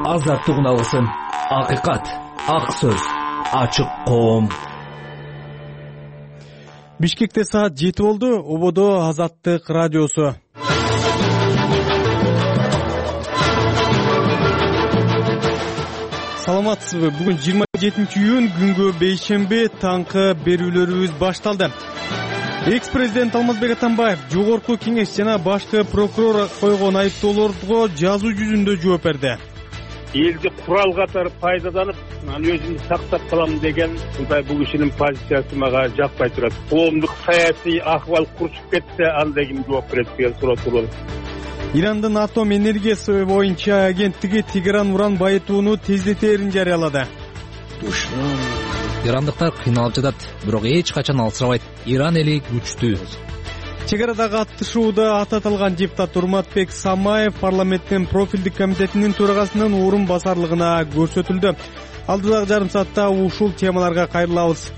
азаттык алсын. Акыйкат, ак сөз, ачык коом. Бишкекте саат 7 болду. Ободо Азаттык радиосу. Саламатсызбы? Бүгүн 27-июнь күнгө бейшемби таңкы берүүлөрүбүз башталды. Экс-президент Алмазбек Атамбаев жогорку кеңеш жана башкы прокурор койгон айыптоолорго жазуу жүзүндө жооп берди. Элди курал катары пайдаланып, өзүмдү сактап калам деген бул кишинин позициясы мага жакпай турат. Коомдук саясий акыбал курчуп кетсе, анда ким жооп берет деген суроо туурат. Ирандын атом энергиясы боюнча агенттиги Тегеран уран байытууну тездетерин жарыялады. Ирандыктар кыйналып жатат, бирок эч качан алсырабайт. Иран эли күчтүү. Чек арадагы атышууда ататылган депутат Урматбек Самаев парламенттин профилдик комитетинин төрагасынын орун басарлыгына көрсөтүлдү. Алдыдагы жарым саатта ушул темаларга кайрылабыз.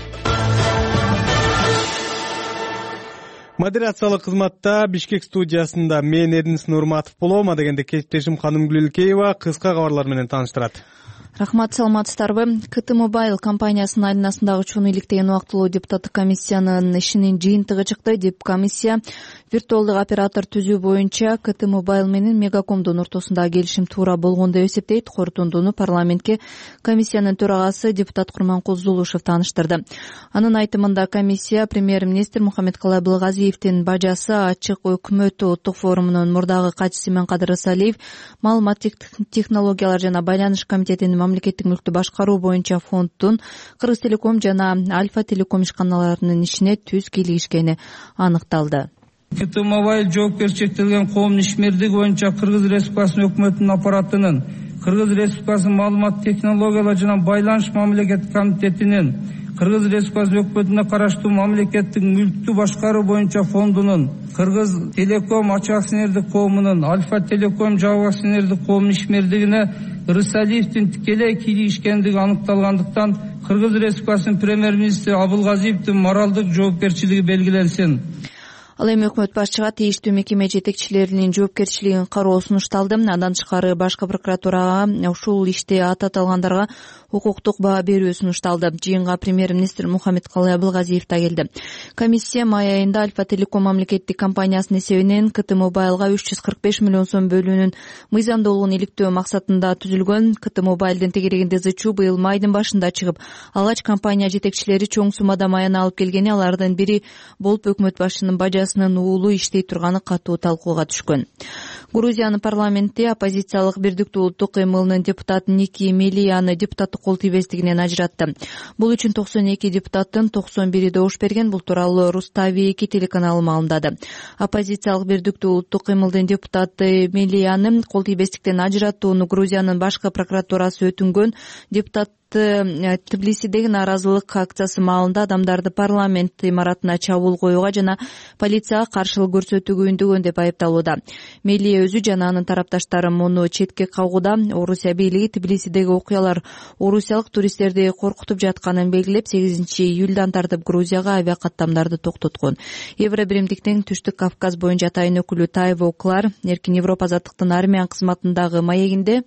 Модерациялык кызматта Бишкек студиясында мен Эрдинис Нурматов болом. Адегенде кесиптешим Ханым Гүлелкеева кыска кабарлар менен тааныштырат. Рахмат, саламатсыздарбы? КТ Мобайл компаниясынын айнасындагы чоң иликтеген убактылуу депутаттык комиссиянын ишинин жыйынтыгы чыкты. Деп комиссия виртуалдык оператор түзүү боюнча КТ Мобайл менен Мегакомдун ортосунда келишим туура болгон деп эсептейт. Корутундуну парламентке комиссиянын төрагасы депутат Курманкул Зулушев тааныштырды. Анын айтымында комиссия премьер-министр Мухаммедкалый Абылгазиевдин бажасы Ачык өкмөт улуттук форумунун мурдагы катчысы Именкадыр Ысалиев, маалыматтык технологиялар жана байланыш комитетинин мамлекеттик мүлктү башкаруу боюнча фонддун Кыргыз Телеком жана Альфа Телеком ишканаларынын ишине түз кийлигишкени аныкталды. КТ Мобайл жоопкерчиликтелген коомдун ишмердиги боюнча Кыргыз Республикасынын өкмөтүнүн аппаратынын, Кыргыз Республикасынын маалымат технологиялар жана байланыш мамлекеттик комитетинин, Кыргыз Республикасынын өкмөтүнө караштуу мамлекеттик мүлктү башкаруу боюнча фондунун, Кыргыз Телеком ачык акционердик коомунун, Альфа Телеком жабык акционердик коомунун ишмердигине Рысалиевдин тикелей кийлигишкендиги аныкталгандыктан Кыргыз Республикасынын премьер-министри Абылгазиевдин моралдык жоопкерчилиги белгиленсин. Ал эми өкмөт башчыга тийиштүү мекеме жетекчилеринин жоопкерчилигин кароо сунушталды. Андан тышкары башкы прокуратурага ушул иште аталгандарга укуктук баа берүү сунушталды. Жыйынга премьер-министр Мухаммедкалый Абылгазиев да келди. Комиссия май айында Альфа Телеком мамлекеттик компаниясынын эсебинен КТ Мобайлга 345 миллион сом бөлүүнүн мыйзамдуулугун иликтөө максатында түзүлгөн. КТ Мобайлдын тегерегинде зычуу быйыл майдын башында чыгып, алгач компания жетекчилери чоң суммада маяна алып келгени, алардын бири болуп өкмөт башчынын бажасынын уулу иштей турганы катуу талкууга түшкөн. Грузиянын парламенти оппозициялык Бирдиктүү улуттук кыймылынын депутаты Ники Мелияны депутаттык кол тийбестигинен ажыратты. Бул үчүн 92 депутаттын 91 добуш берген. Бул тууралуу Рустави 2 телеканалы маалымдады. Оппозициялык Бирдиктүү улуттук кыймылдын депутаты Мелияны кол тийбестиктен ажыраттууну Грузиянын башкы прокуратурасы өтүнгөн. Депутат Тбилисидеги нааразылык акциясы маалында адамдарды парламент имаратына чабуул коюуга жана полицияга каршылык көрсөтүүгө үндөгөн деп айыпталууда. Мелия өзү жана анын тарапташтары муну четке кагууда. Орусия бийлиги Тбилисидеги окуялар орусиялык туристтерди коркутуп жатканын белгилеп, 8-июлдан тартып Грузияга авиакаттамдарды токтоткон. Евробиримдиктин Түштүк Кавказ боюнча атайын өкүлү Тайво Клар Эркин Европа азаттыктын армиян кызматындагы маегинде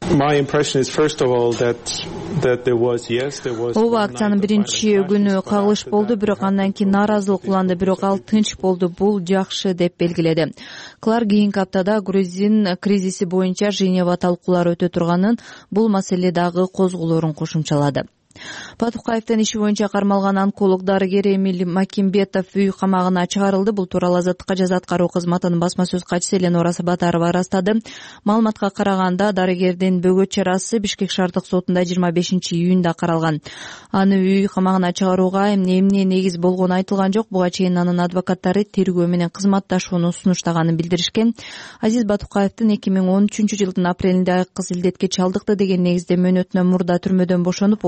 ооба, акциянын биринчи күнү кагылыш болду, бирок андан кийин нааразылык уланды, бирок ал тынч болду. Бул жакшы деп белгиледи. Клар кийинки аптада грузин кризиси боюнча Женева талкуулары өтө турганын, бул маселе дагы козголоорун кошумчалады. Патукаевдин иши боюнча кармалган онколог дарыгер Эмиль Макимбетов үй камагына чыгарылды. Бул тууралуу Азаттыкка жаза аткаруу кызматынын басма сөз катчысы Эленора Сабатарова ырастады. Маалыматка караганда дарыгердин бөгөт чарасы Бишкек шаардык сотунда 25-июнда каралган. Аны үй камагына чыгарууга эмне негиз болгону айтылган жок. Буга чейин анын адвокаттары тергөө менен кызматташууну сунуштаганын билдиришкен. Азиз Батукаевдин 2013-жылдын апрелинде айкыз илдетке чалдыкты деген негизде мөөнөтүнөн мурда түрмөдөн бошонуп, Орусияга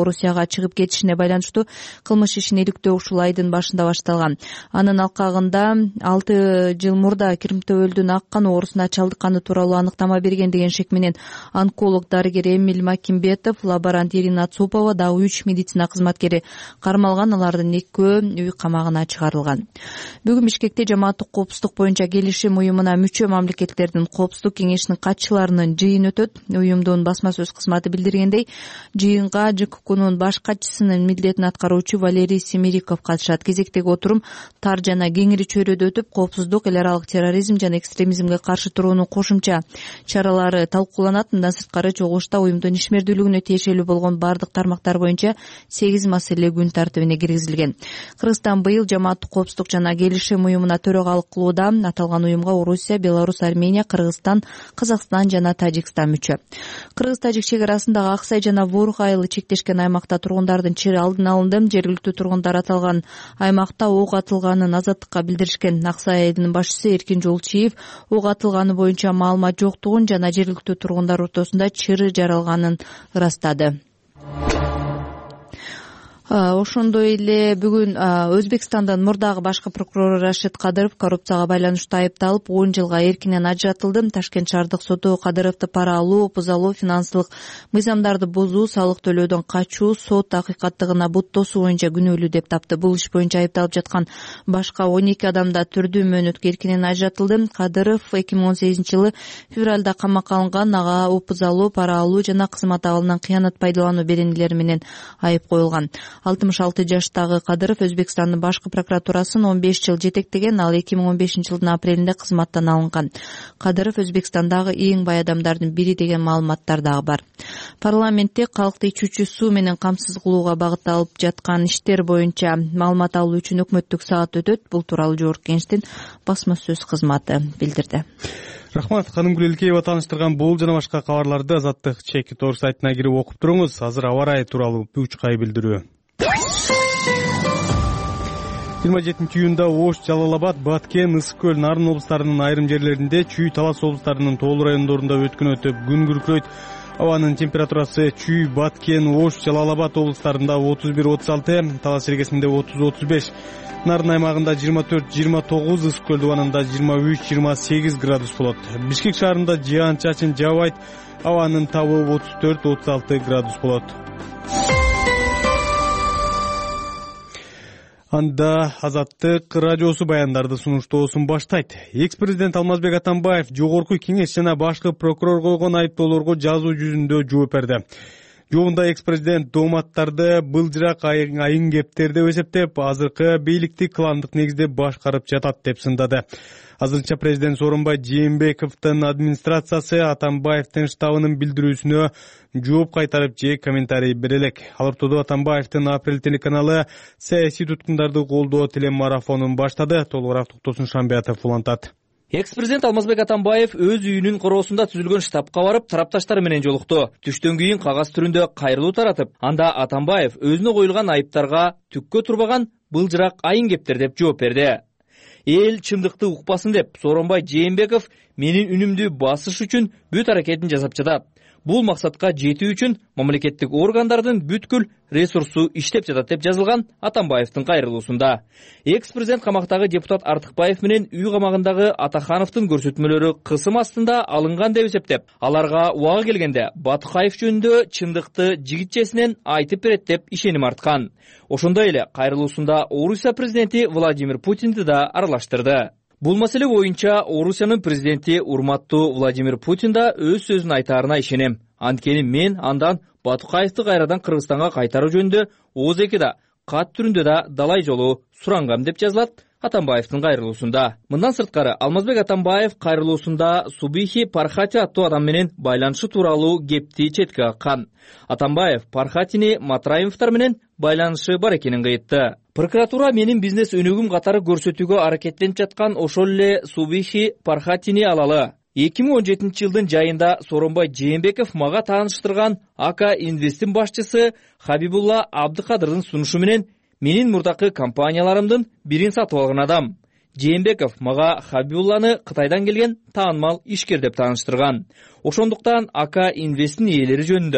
Италияга чыгып кетишине байланыштуу кылмыш ишин иликтөө ушул айдын башында башталган. Анын алкагында 6 жыл мурда кирмтөөлдүн ак кан оорусуна чалдыкканы тууралуу аныктама берген деген шек менен онколог дарыгер Эмиль Макимбетов, лаборант Ирина Цупова дагы 3 медицина кызматкери кармалган. Алардын экөө үй камагына чыгарылган. Бүгүн Бишкекте жамааттык коопсуздук боюнча келишим уюмуна мүчө мамлекеттердин коопсуздук кеңешинин катчыларынын жыйыны өтөт. Уюмдун басма сөз кызматы билдиргендей, жыйынга ЖККнун баш катчысынын милдетин аткаруучу Валерий Семериков катышат. Кезектеги отурум тар жана кеңири чөйрөдө өтүп, коопсуздук, эл аралык терроризм жана экстремизмге каршы туруунун кошумча чаралары талкууланат. Мындан сырткары чогулушта уюмдун ишмердүүлүгүнө тиешелүү болгон бардык тармактар боюнча 8 маселе күн тартибине киргизилген. Кыргызстан быйыл жамааттык коопсуздук жана келишим уюмуна төрагалык кылууда. Аталган уюмга Орусия, Беларусь, Армения, Кыргызстан, Казакстан жана Тажикстан мүчө. Кыргыз-тажик чек арасындагы Аксай жана Ворух айылы чектешкен аймакта тургундардын чири алдын алынды. Жергиликтүү тургундар аталган аймакта ок атылганын азаттыкка билдиришкен. Аксай айылынын башчысы Эркин Жолчиев ок атылганы боюнча маалымат жоктугун жана жергиликтүү тургундар ортосунда чыры жаралганын ырастады. Ошондой эле бүгүн Өзбекстандын мурдагы башкы прокурору Рашид Кадыров коррупцияга байланыштуу айыпталып 10 жылга эркинен ажыратылды. Ташкент шаардык соту Кадыровду пара алуу, опузалоо, финансылык мыйзамдарды бузуу, салык төлөөдөн качуу, сот акыйкаттыгына бут тосуу боюнча күнөөлүү деп тапты. Бул иш боюнча айыпталып жаткан башка 12 адам да түрдүү мөөнөткө эркинен ажыратылды. Кадыров 2018-жылы февралда камакка алынган. Ага опузалоо, пара алуу жана кызмат абалынан кыянат пайдалануу беренелери менен айып коюлган. 66 жаштагы Кадыров Өзбекстандын башкы прокуратурасын 15 жыл жетектеген. Ал 2015-жылдын апрелинде кызматтан алынган. Кадыров Өзбекстандагы эң бай адамдардын бири деген маалыматтар дагы бар. Парламентте калкты ичүүчү суу менен камсыз кылууга багытталып жаткан иштер боюнча маалымат алуу үчүн өкмөттүк саат өтөт. Бул тууралуу Жогорку Кеңештин басма сөз кызматы билдирди. Рахмат, Ханым Гүлелкеева тааныштырган бул жана башка кабарларды Азаттык Чекит.org сайтына кирип окуп туруңуз. Азыр аба ырайы тууралуу 3 билдирүү. 27-июнда Ош, Жалал-Абад, Баткен, Ысык-Көл, Нарын облустарынын айрым жерлеринде, Чүй, Талас облустарынын тоолуу райондорунда өткөн өтүп күн күркүрөйт. Абанын температурасы Чүй, Баткен, Ош, Жалал-Абад облустарында 31-36, Талас жергесинде 30-35, Нарын аймагында 24-29, Ысык-Көл дубанында 23-28 градус болот. Бишкек шаарында жаан-чачын жаабайт, абанын табы 34-36 градус болот. Анда Азаттык радиосу баяндарды сунуштоосун баштайт. Экс-президент Алмазбек Атамбаев Жогорку Кеңеш жана башкы прокурор койгон айыптоолорго жазуу жүзүндө жооп берди. Жообунда экс-президент дооматтарды былжырак айын кептер деп эсептеп, азыркы бийликти кландык негизде башкарып жатат деп сындады. Азырынча президент Сооронбай Жээнбековдун администрациясы Атамбаевдин штабынын билдирүүсүнө жооп кайтарып же комментарий бере элек. Ал ортодо Атамбаевдин Апрель телеканалы саясий туткундарды колдоо телемарафонун баштады. Толугураак Токтосун Шамбиятов улантат. Экс-президент Алмазбек Атамбаев өз үйүнүн короосунда түзүлгөн штабка барып, тарапташтары менен жолукту. Түштөн кийин кагаз түрүндө кайрылуу таратып, анда Атамбаев өзүнө коюлган айыптарга түккө турбаган былжырак айын кептер деп жооп берди. Эл чындыкты укпасын деп Сооронбай Жээнбеков менин үнүмдү басыш үчүн бүт аракетин жасап жатат. Бул максатка жетүү үчүн мамлекеттик органдардын бүткүл ресурсу иштеп жатат деп жазылган Атамбаевдин кайрылуусунда. Экс-президент камактагы депутат Артыкбаев менен үй камагындагы Атахановдун көрсөтмөлөрү кысым астында алынган деп эсептеп, аларга убагы келгенде Батукаев жөнүндө чындыкты жигитчесинен айтып берет деп ишеним арткан. Ошондой эле кайрылуусунда Орусия президенти Владимир Путинди да аралаштырды. Бул маселе боюнча Орусиянын президенти урматтуу Владимир Путин да өз сөзүн айтаарына ишенем. Анткени мен андан Батукаевди кайрадан Кыргызстанга кайтаруу жөнүндө ООЗ-да кат түрүндө да далай жолу сурангам деп жазылат Атамбаевдин кайрылуусунда. Мындан сырткары Алмазбек Атамбаев кайрылуусунда Субихи Пархати аттуу адам менен байланышы тууралуу кепти четке каккан. Атамбаев Пархатини Матраимовдор менен байланышы бар экенин кыйтты. Прокуратура менин бизнес өнүгүм катары көрсөтүүгө аракеттенип жаткан ошол эле Субихи Пархатини алалы. 2017-жылдын жайында Сооронбай Жээнбеков мага тааныштырган АК Инвесттин башчысы Хабибулла Абдыкадырдын сунушу менен менин мурдакы компанияларымдын бирин сатып алган адам. Жээнбеков мага Хабибулланы Кытайдан келген таанымал ишкер деп тааныштырган. Ошондуктан АК Инвесттин ээлери жөнүндө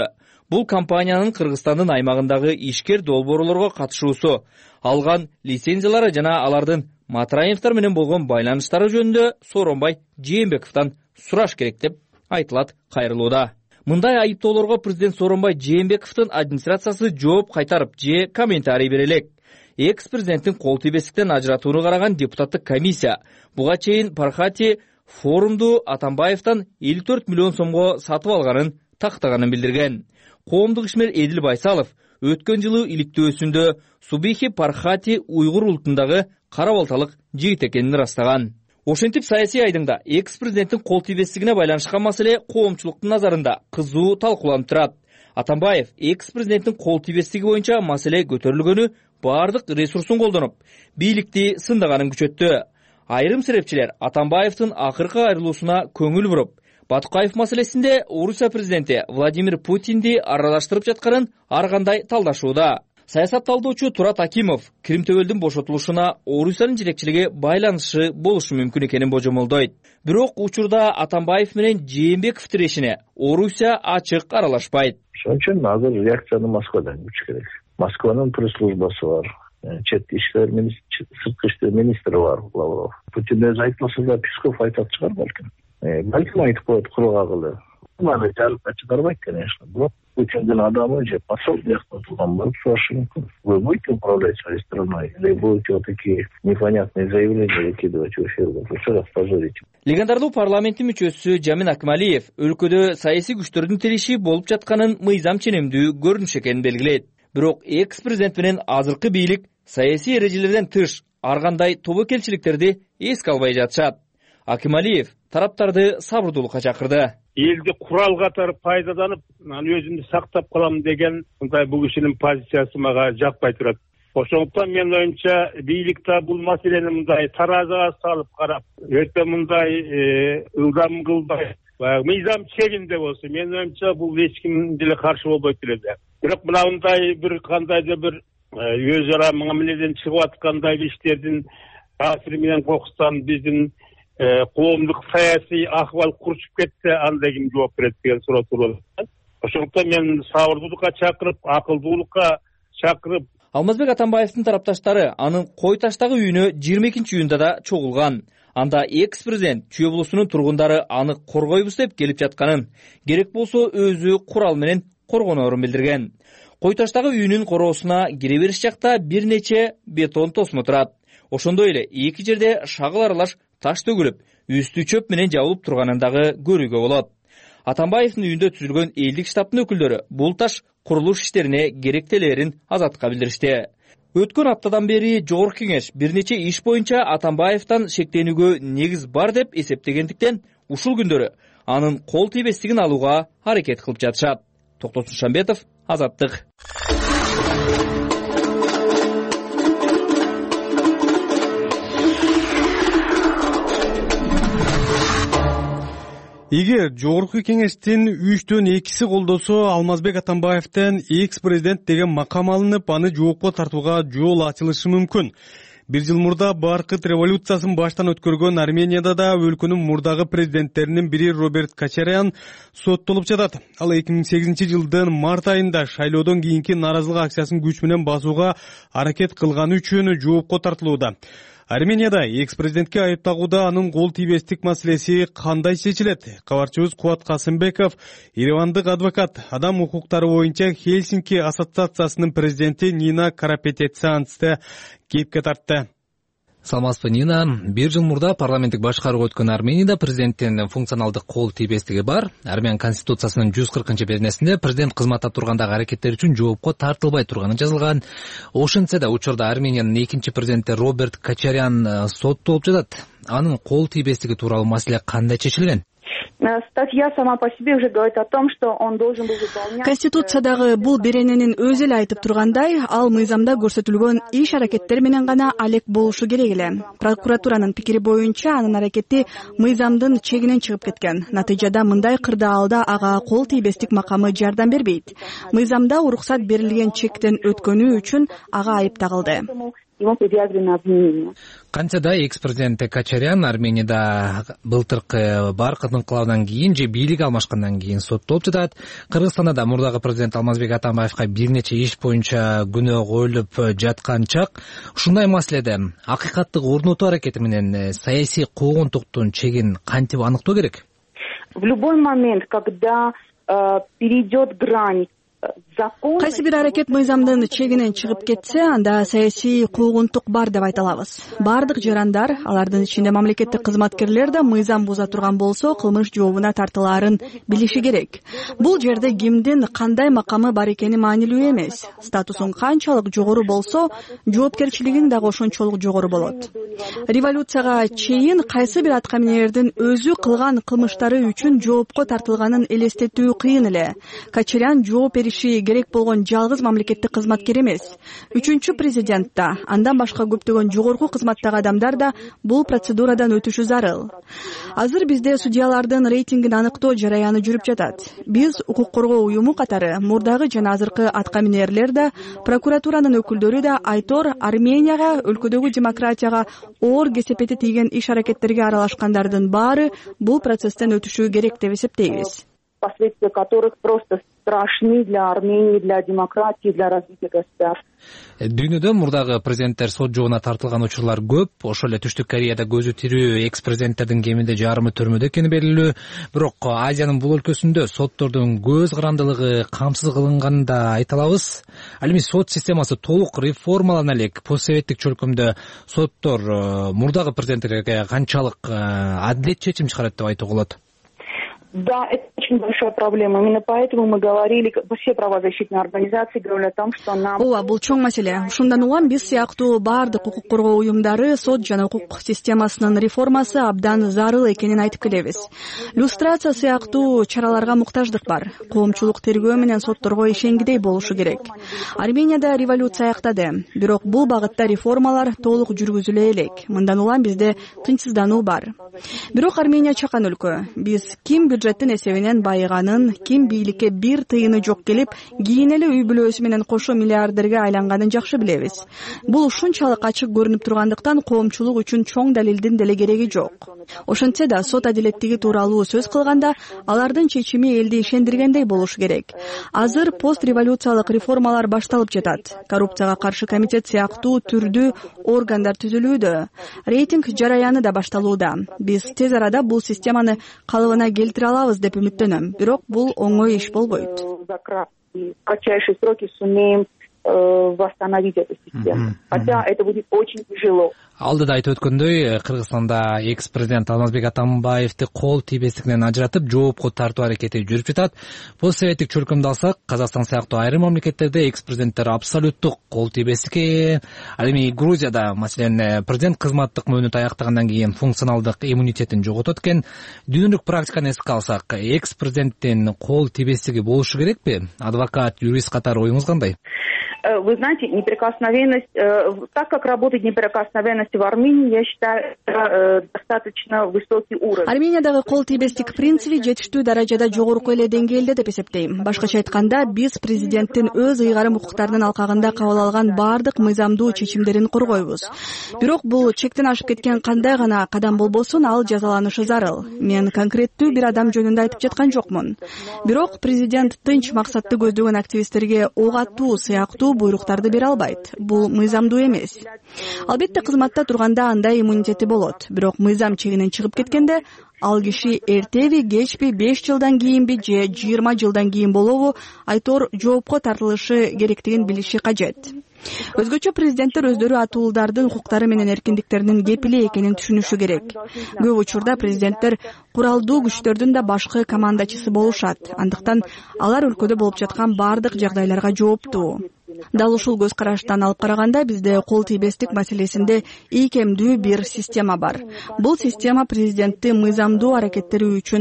Бул компаниянын Кыргызстандын аймагындагы ишкер долбоорлорго катышуусу, алган лицензиялары жана алардын Матраевдер менен болгон байланыштары жөнүндө Сооронбай Жээнбековдон сураш керек деп айтылат кайрылууда. Мындай айыптоолорго президент Сооронбай Жээнбековдун администрациясы жооп кайтарып же комментарий бере элек. Экс-президенттин кол тийбестиктен ажыратууну караган депутаттык комиссия буга чейин Пархати форумду Атамбаевден 54 миллион сомго сатып алганын тактаганын билдирген. Коомдук ишмер Эдил Байсалов өткөн жылы иликтөөсүндө Субихи Пархати уйгур улутундагы кара балталык жигит экенин ырастаган. Ошентип саясий айдыңда экс-президенттин кол тийбестигине байланышкан маселе коомчулуктун назарында кызуу талкууланып турат. Атамбаев экс-президенттин кол тийбестиги боюнча маселе көтөрүлгөнү бардык ресурсун колдонуп, бийликти сындаганын күчөттү. Айрым серепчилер Атамбаевдин акыркы айрылуусуна көңүл буруп, Батукаев маселесинде Орусия президенти Владимир Путинди аралаштырып жатканын ар кандай талдашууда. Саясат талдоочу Турат Акимов Кримтөбөлдүн бошотулушуна Орусиянын жетекчилиги байланышы болушу мүмкүн экенин божомолдойт. Бирок учурда Атамбаев менен Жээнбеков тирешине Орусия ачык аралашпайт. Ошон үчүн азыр реакцияны Москвадан күтүш керек. Москванын пресс-службасы бар, чет иштер министри, сырткы иштер министри бар, Лавров. Путин өзү айтпаса да Песков айтат чыгар балким. Балким айтып коет кургак эле. Маны жарып чыгарбайт, конечно. Бирок Путиндин адамы же посол жактан турган болуп сурашы мүмкүн. Вы будете управлять своей страной или будете вот такие непонятные заявления выкидывать в эфир? Еще раз позорите. Легендарлуу парламенттин мүчөсү Жамин Акмалиев өлкөдө саясий күчтөрдүн тиреши болуп жатканын мыйзам ченемдүү көрүнүш экенин белгилейт. Бирок экс-президент менен азыркы бийлик саясий эрежелерден тыш ар кандай тобокелчиликтерди эске албай жатышат. Акмалиев тараптарды сабырдуулукка чакырды. Элди курал катары пайдаланып, өзүмдү сактап калам деген мындай бул кишинин позициясы мага жакпай турат. Ошондуктан мен оюмча бийликте бул маселени мындай таразага салып карап, өтө мындай ылдам кылбай, мыйзам чегинде болсо, мен оюмча бул эч ким деле каршы болбойт эле. Бирок мындай бир кандайдыр бир өз ара мамиледен чыгып аткандай иштердин таасири менен кокустан биздин коомдук саясий акыбал курчуп кетсе, анда ким жооп берет деген суроо туруп атат. Ошондуктан мен сабырдуулукка чакырып, акылдуулукка чакырып. Алмазбек Атамбаевдин тарапташтары анын Кой таштагы үйүнө 22-июнда да чогулган. Анда экс-президент Чүй облусунун тургундары аны коргойбуз деп келип жатканын, керек болсо өзү курал менен коргоноорун билдирген. Кой таштагы үйүнүн короосуна кире бериш жакта бир нече бетон тосмо турат. Ошондой эле эки жерде шагыл аралаш таш төгүлүп, үстү чөп менен жабылып турганын дагы көрүүгө болот. Атамбаевдин үйүндө түзүлгөн элдик штабтын өкүлдөрү бул таш курулуш иштерине керектелерин Азаттыкка билдиришти. Өткөн аптадан бери Жогорку Кеңеш бир нече иш боюнча Атамбаевден шектенүүгө негиз бар деп эсептегендиктен ушул күндөрү анын кол тийбестигин алууга аракет кылып жатышат. Токтосун Шамбетов, Азаттык. Эгер Жогорку Кеңештин 3/2 колдосо Алмазбек Атамбаевден экс-президент деген макам алынып, аны жоопко тартууга жол ачылышы мүмкүн. Бир жыл мурда Баркыт революциясын баштан өткөргөн Арменияда да өлкөнүн мурдагы президенттеринин бири Роберт Кочарян соттолуп жатат. Ал 2008 жылдын март айында шайлоодон кийинки нааразылык акциясын күч менен басууга аракет кылганы үчүн жоопко тартылууда. Арменияда экс-президентке айыптагууда анын кол тийбестик маселеси кандай чечилет? Кабарчыбыз Кубат Касымбеков еревандык адвокат, адам укуктары боюнча Хельсинки ассоциациясынын президенти Нина Карапетянцты кепке тартты. Саламатсызбы, Нина. Бир жыл мурда парламенттик башкарууга өткөн Арменияда президенттин функционалдык кол тийбестиги бар. Армян конституциясынын 140-беренесинде президент кызматта тургандагы аракеттер үчүн жоопко тартылбай турганы жазылган. Ошентсе да учурда Армениянын экинчи президенти Роберт Кочарян соттолуп жатат. Анын кол тийбестиги тууралуу маселе кандай чечилген? Статья сама по себе уже говорит о том, что он должен был выполнять. Конституциядагы бул берененин өзү эле айтып тургандай, ал мыйзамда көрсөтүлгөн иш аракеттер менен гана алек болушу керек эле. Прокуратуранын пикири боюнча анын аракети мыйзамдын чегинен чыгып кеткен. Натыйжада мындай кырдаалда ага кол тийбестик макамы жардам бербейт. Мыйзамда уруксат берилген чектен өткөнү үчүн ага айып тагылды. ему предъявлено обвинение. Канча да экс президент Качарян Арменияда былтыркы баркыт инкылабынан кийин же бийлик алмашкандан кийин соттолуп жатат. Кыргызстанда да мурдагы президент Алмазбек Атамбаевга бир нече иш боюнча күнөө коюлуп жаткан чак. Ушундай маселеде акыйкатты орнотуу аракети менен саясий куугунтуктун чегин кантип аныктоо керек? В любой момент, когда перейдет грань кайсы бир аракет мыйзамдын чегинен чыгып кетсе, анда саясий куугунтук бар деп айта алабыз. Бардык жарандар, алардын ичинде мамлекеттик кызматкерлер да мыйзам буза турган болсо, кылмыш жообуна тартылаарын билиши керек. Бул жерде кимдин кандай макамы бар экени маанилүү эмес. Статусун канчалык жогору болсо, жоопкерчилигин дагы ошончолук жогору болот. Революцияга чейин кайсы бир аткаминердин өзү кылган кылмыштары үчүн жоопко тартылганын элестетүү кыйын эле. Качарян жооп бериши керек болгон жалгыз мамлекеттик кызматкер эмес. 3-президент да, андан башка көптөгөн жогорку кызматтагы адамдар да бул процедурадан өтүшү зарыл. Азыр бизде судьялардын рейтингин аныктоо жараяны жүрүп жатат. Биз укук коргоо уюму катары мурдагы жана азыркы аткаминерлер да, прокуратуранын өкүлдөрү да Айтор Арменияга, өлкөдөгү демократияга оор кесепети тийген иш-аракеттерге аралашкандардын баары бул процесстен өтүшү керек деп эсептейбиз. Последствия которых просто страшны для Армении, для демократии, для развития государства. Дүйнөдө мурдагы президенттер сот жообуна тартылган учурлар көп. Ошол эле Түштүк Кореяда көзү тирүү экс-президенттердин кеминде жарымы түрмөдө экени белгилүү. Бирок Азиянын бул өлкөсүндө соттордун көз карандылыгы камсыз кылынганын да айта алабыз. Ал эми сот системасы толук реформалана элек. Постсоветтик чөлкөмдө соттор мурдагы президенттерге канчалык адилет чечим чыгарат деп айтууга болот? Да, это очень большая проблема. Именно поэтому мы говорили, все правозащитные организации говорили о том, что нам... Ооба, бул чоң маселе. Ушундан улам биз сыяктуу баардык укук коргоо уюмдары сот жана укук системасынын реформасы абдан зарыл экенин айтып келебиз. Люстрация сыяктуу чараларга муктаждык бар. Коомчулук тергөө менен сотторго ишенгидей болушу керек. Арменияда революция аяктады, бирок бул багытта реформалар толук жүргүзүлө элек. Мындан улам бизде тынчсыздануу бар. Бирок Армения чакан өлкө. Биз ким бюджеттин эсебинен байыганын, ким бийликке бир тыйыны жок келип, кийин эле үй бүлөсү менен кошо миллиардерге айланганын жакшы билебиз. Бул ушунчалык ачык көрүнүп тургандыктан коомчулук үчүн чоң далилдин деле кереги жок. Ошентсе да сот адилеттиги тууралуу сөз кылганда, алардын чечими элди ишендиргендей болушу керек. Азыр постреволюциялык реформалар башталып жатат. Коррупцияга каршы комитет сыяктуу түрдүү органдар түзүлүүдө. Рейтинг жараяны да башталууда. Биз тез арада бул системаны калыбына келтире алабыз деп үмүттөнөм. Бирок бул оңой иш болбойт. В кратчайшие сроки сумеем восстановить эту систему. Хотя это будет очень тяжело. Алдыда айтып өткөндөй, Кыргызстанда экс-президент Алмазбек Атамбаевди кол тийбестигинен ажыратып, жоопко тартуу аракети жүрүп жатат. Постсоветтик чөлкөмдү алсак, Казакстан сыяктуу айрым мамлекеттерде экс-президенттер абсолюттук кол тийбестикке, ал эми Грузияда, маселен, президент кызматтык мөөнөтү аяктагандан кийин функционалдык иммунитетин жоготот экен. Дүйнөлүк практиканы эске алсак, экс-президенттин кол тийбестиги болушу керекпи? Адвокат, юрист катары оюңуз кандай? Вы знаете, неприкосновенность, так как работает неприкосновенность в Армении, я считаю, это достаточно высокий уровень. Армениядагы кол тийбестик принциби жетиштүү даражада жогорку эле деңгээлде деп эсептейм. Башкача айтканда, биз президенттин өз ыйгарым укуктарынын алкагында кабыл алган баардык мыйзамдуу чечимдерин коргойбуз. Бирок бул чектен ашып кеткен кандай гана кадам болбосун, ал жазаланышы зарыл. Мен конкреттүү бир адам жөнүндө айтып жаткан жокмун. Бирок президент тынч максатты көздөгөн активисттерге ок аттуу сыяктуу буйруктарды бере албайт. Бул мыйзамдуу эмес. Албетте кызматта турганда андай иммунитети болот. Бирок мыйзам чегинен чыгып кеткенде, ал киши эртеби, кечпи, 5 жылдан кийинби же 20 жылдан кийин болобу, Айтор жоопко тартылышы керектигин билиши кажет. Өзгөчө президенттер өздөрү атуулдардын укуктары менен эркиндиктеринин кепили экенин түшүнүшү керек. Көп учурда президенттер куралдуу күчтөрдүн да башкы командачысы болушат. Андыктан алар өлкөдө болуп жаткан баардык жагдайларга жооптуу. Дал ушул көз караштан алып караганда бизде кол тийбестик маселесинде ийкемдүү бир система бар. Бул система президентти мыйзамдуу аракеттери үчүн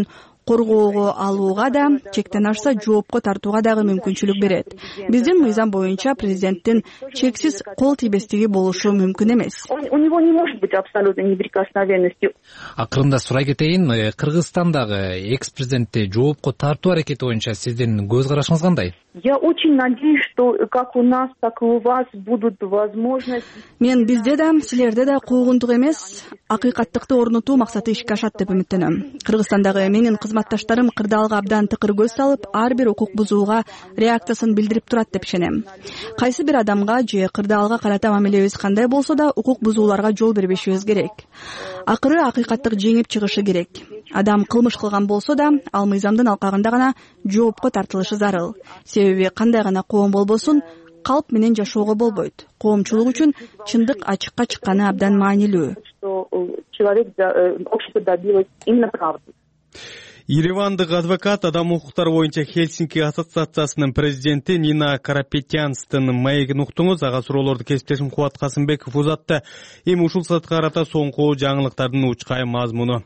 коргоого алууга да, чектен ашса жоопко тартууга дагы мүмкүнчүлүк берет. Биздин мыйзам боюнча президенттин чексиз кол тийбестиги болушу мүмкүн эмес. У него не может быть абсолютной неприкосновенности. Акырында сурай кетейин, Кыргызстандагы экс-президентти жоопко тартуу аракети боюнча сиздин көз карашыңыз кандай? Я очень надеюсь, что как у нас, так и у вас будут возможности. Мен бизде да, силерде да куугунтук эмес, акыйкаттыкты орнотуу максаты ишке ашат деп үмүттөнөм. Кыргызстандагы менин кызматташтарым кырдаалга абдан тыкыр көз салып, ар бир укук бузууга реакциясын билдирип турат деп ишенем. Кайсы бир адамга же кырдаалга карата мамилебиз кандай болсо да укук бузууларга жол бербешибиз керек. Акыры акыйкаттык жеңип чыгышы керек. Адам кылмыш кылган болсо да, ал мыйзамдын алкагында гана жоопко тартылышы зарыл. Себеби кандай гана коом болбосун, калп менен жашоого болбойт. Коомчулук үчүн чындык ачыкка чыкканы абдан маанилүү. Еревандык адвокат адам укуктары боюнча Хельсинки ассоциациясынын президенти Нина Карапетянстын маегин уктуңуз. Ага суроолорду кесиптешим Кубат Касымбеков узатты. Эми ушул саатка карата соңку жаңылыктардын учкай мазмуну.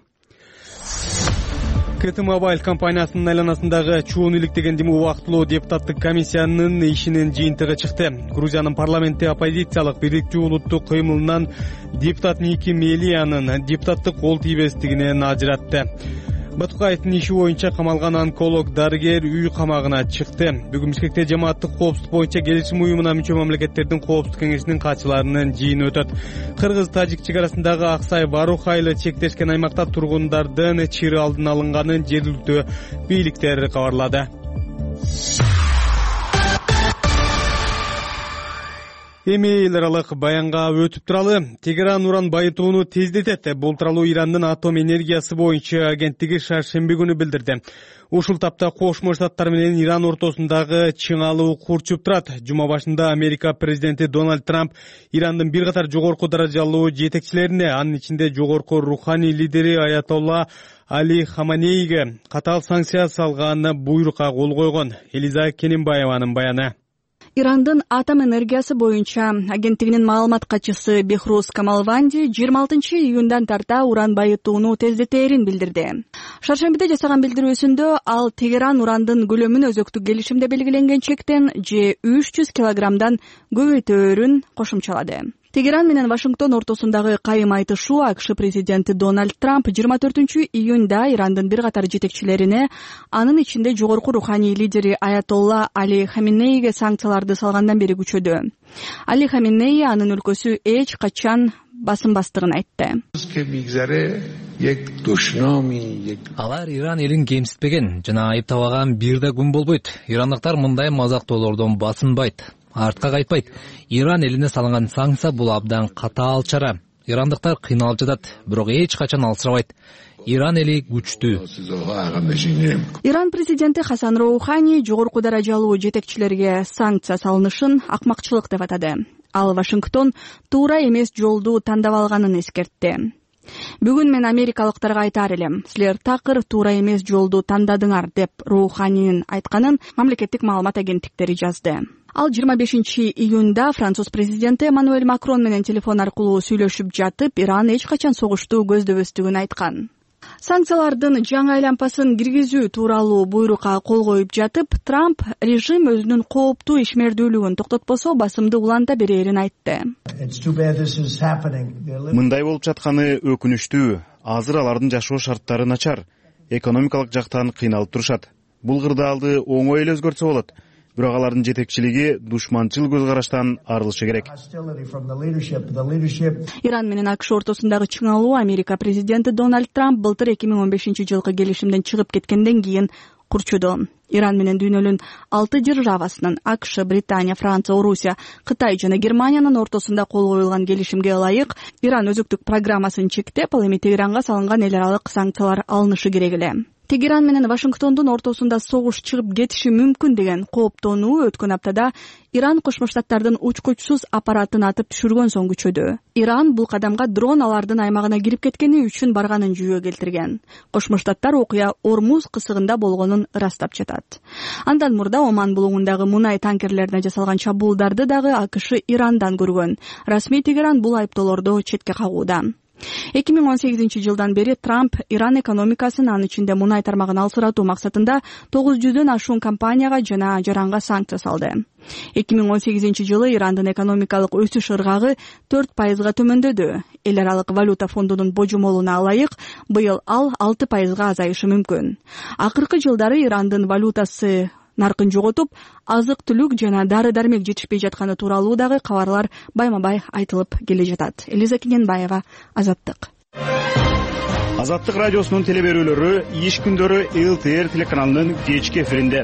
Т-Мобайл компаниясынын айланасындагы чуун иликтеген дим убактылуу депутаттык комиссиянын ишинин жыйынтыгы чыкты. Грузиянын парламентте оппозициялык Бирдиктүү улуттук кыймылынан депутат Ники Мелиянын депутаттык кол тийбестигинен ажыратты. Батукаевдин иши боюнча камалган онколог дарыгер үй камагына чыкты. Бүгүн Бишкекте жамааттык коопсуздук боюнча келишим уюмуна мүчө мамлекеттердин коопсуздук кеңешинин катчыларынын жыйыны өтөт. Кыргыз-Тажик чек арасындагы Аксай-Барух айылы чектешкен аймакта тургундардын чыры алдын алынганын жергиликтүү бийликтер кабарлады. Эми эл аралык баянга өтүп туралы. Тегеран уран байытууну тездетет. Бул тууралуу Ирандын атом энергиясы боюнча агенттиги шаршемби күнү билдирди. Ушул тапта Кошмо Штаттар менен Иран ортосундагы чыңалуу курчуп турат. Жума башында Америка президенти Дональд Трамп Ирандын бир катар жогорку даражалуу жетекчилерине, анын ичинде жогорку руханий лидери Аятолла Али Хаманейге катаал санкция салган буйрукка кол койгон. Элиза Кененбаеванын баяны. Ирандын атом энергиясы боюнча агенттигинин маалымат катчысы Бехруз Камалванди 26-июндан тарта уран байытууну тездетерин билдирди. Шаршембиде жасаган билдирүүсүндө ал Тегеран урандын көлөмүн өзөктүк келишимде белгиленген чектен же 300 килограммдан көбөйтөөрүн кошумчалады. Тегеран менен Вашингтон ортосундагы кайым айтышуу АКШ президенти Дональд Трамп 24-июнда Ирандын бир катар жетекчилерине, анын ичинде жогорку руханий лидери Аятолла Али Хаминейге санкцияларды салгандан бери күчөдү. Али Хаминей анын өлкөсү эч качан басынбастыгын айтты. Алар Иран элин кемситпеген жана айыптабаган бир да күн болбойт. Ирандыктар мындай мазактоолордон басынбайт, артка кайтпайт. Иран элине салынган санкция бул абдан катаал чара. Ирандыктар кыйналып жатат, бирок эч качан алсырабайт. Иран эли күчтүү. Иран президенти Хасан Роухани жогорку даражалуу жетекчилерге санкция салынышын акмакчылык деп атады. Ал Вашингтон туура эмес жолду тандап алганын эскертти. Бүгүн мен америкалыктарга айтар элем, силер такыр туура эмес жолду тандадыңар деп Роуханинин айтканын мамлекеттик маалымат агенттиктери жазды. Ал 25-июнда Француз президенти Эммануэль Макрон менен телефон аркылуу сүйлөшүп жатып, Иран эч качан согушту көздөбөстүгүн айткан. Санкциялардын жаңы айлампасын киргизүү тууралуу буйрукка кол коюп жатып, Трамп режим өзүнүн кооптуу ишмердүүлүгүн токтотпосо басымды уланта берерин айтты. Мындай болуп жатканы өкүнүчтүү. Азыр алардын жашоо шарттары начар, экономикалык жактан кыйналып турушат. Бул кырдаалды оңой эле өзгөртсө болот. Бирок алардын жетекчилиги душманчыл көз караштан арылышы керек. Иран менен АКШ ортосундагы чыңалуу Америка президенти Дональд Трамп былтыр 2015-жылкы келишимден чыгып кеткенден кийин курчуду. Иран менен дүйнөнүн 6 державасынын АКШ, Британия, Франция, Орусия, Кытай жана Германиянын ортосунда кол коюлган келишимге ылайык Иран өзөктүк программасын чектеп, ал эми Тегеранга салынган эл аралык санкциялар алынышы керек эле. Тегеран менен Вашингтондун ортосунда согуш чыгып кетиши мүмкүн деген кооптонуу өткөн аптада Иран Кошмо Штаттардын учкучсуз аппаратын атып түшүргөн соң күчөдү. Иран бул кадамга дрон алардын аймагына кирип кеткени үчүн барганын жүйө келтирген. Кошмо Штаттар окуя Ормуз кысыгында болгонун ырастап жатат. Андан мурда Оман булугундагы мунай танкерлерине жасалган чабуулдарды дагы АКШ Ирандан көргөн. Расмий Тегеран бул айыптоолорду четке кагууда. 2018 бери Трамп Иран экономикасын, анын ичинде мунай тармагын алсыратуу максатында 900дөн ашуун компанияга жана жаранга санкция салды. 2018 Ирандын экономикалык өсүш ыргагы 4%га төмөндөдү. Эл аралык валюта фондунун божомолуна ылайык быйыл ал 6%га азайышы мүмкүн. Акыркы жылдары Ирандын валютасы наркын жоготуп, азык-түлүк жана дары-дармек жетишпей жатканы тууралуу дагы кабарлар байма-бай айтылып келе жатат. Элиза Кененбаева, Азаттык. Азаттык радиосунун телеберүүлөрү иш күндөрү ЛТР телеканалынын кечки эфиринде.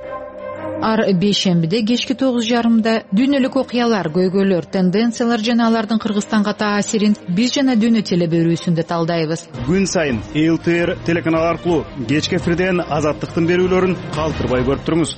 Ар бейшембиде кечки 9:30 дүйнөлүк окуялар, көйгөйлөр, тенденциялар жана алардын Кыргызстанга таасирин биз жана дүйнө телеберүүсүндө талдайбыз. Күн сайын ЛТР телеканалы аркылуу кечки эфирден Азаттыктын берүүлөрүн калтырбай көрүп туруңуз.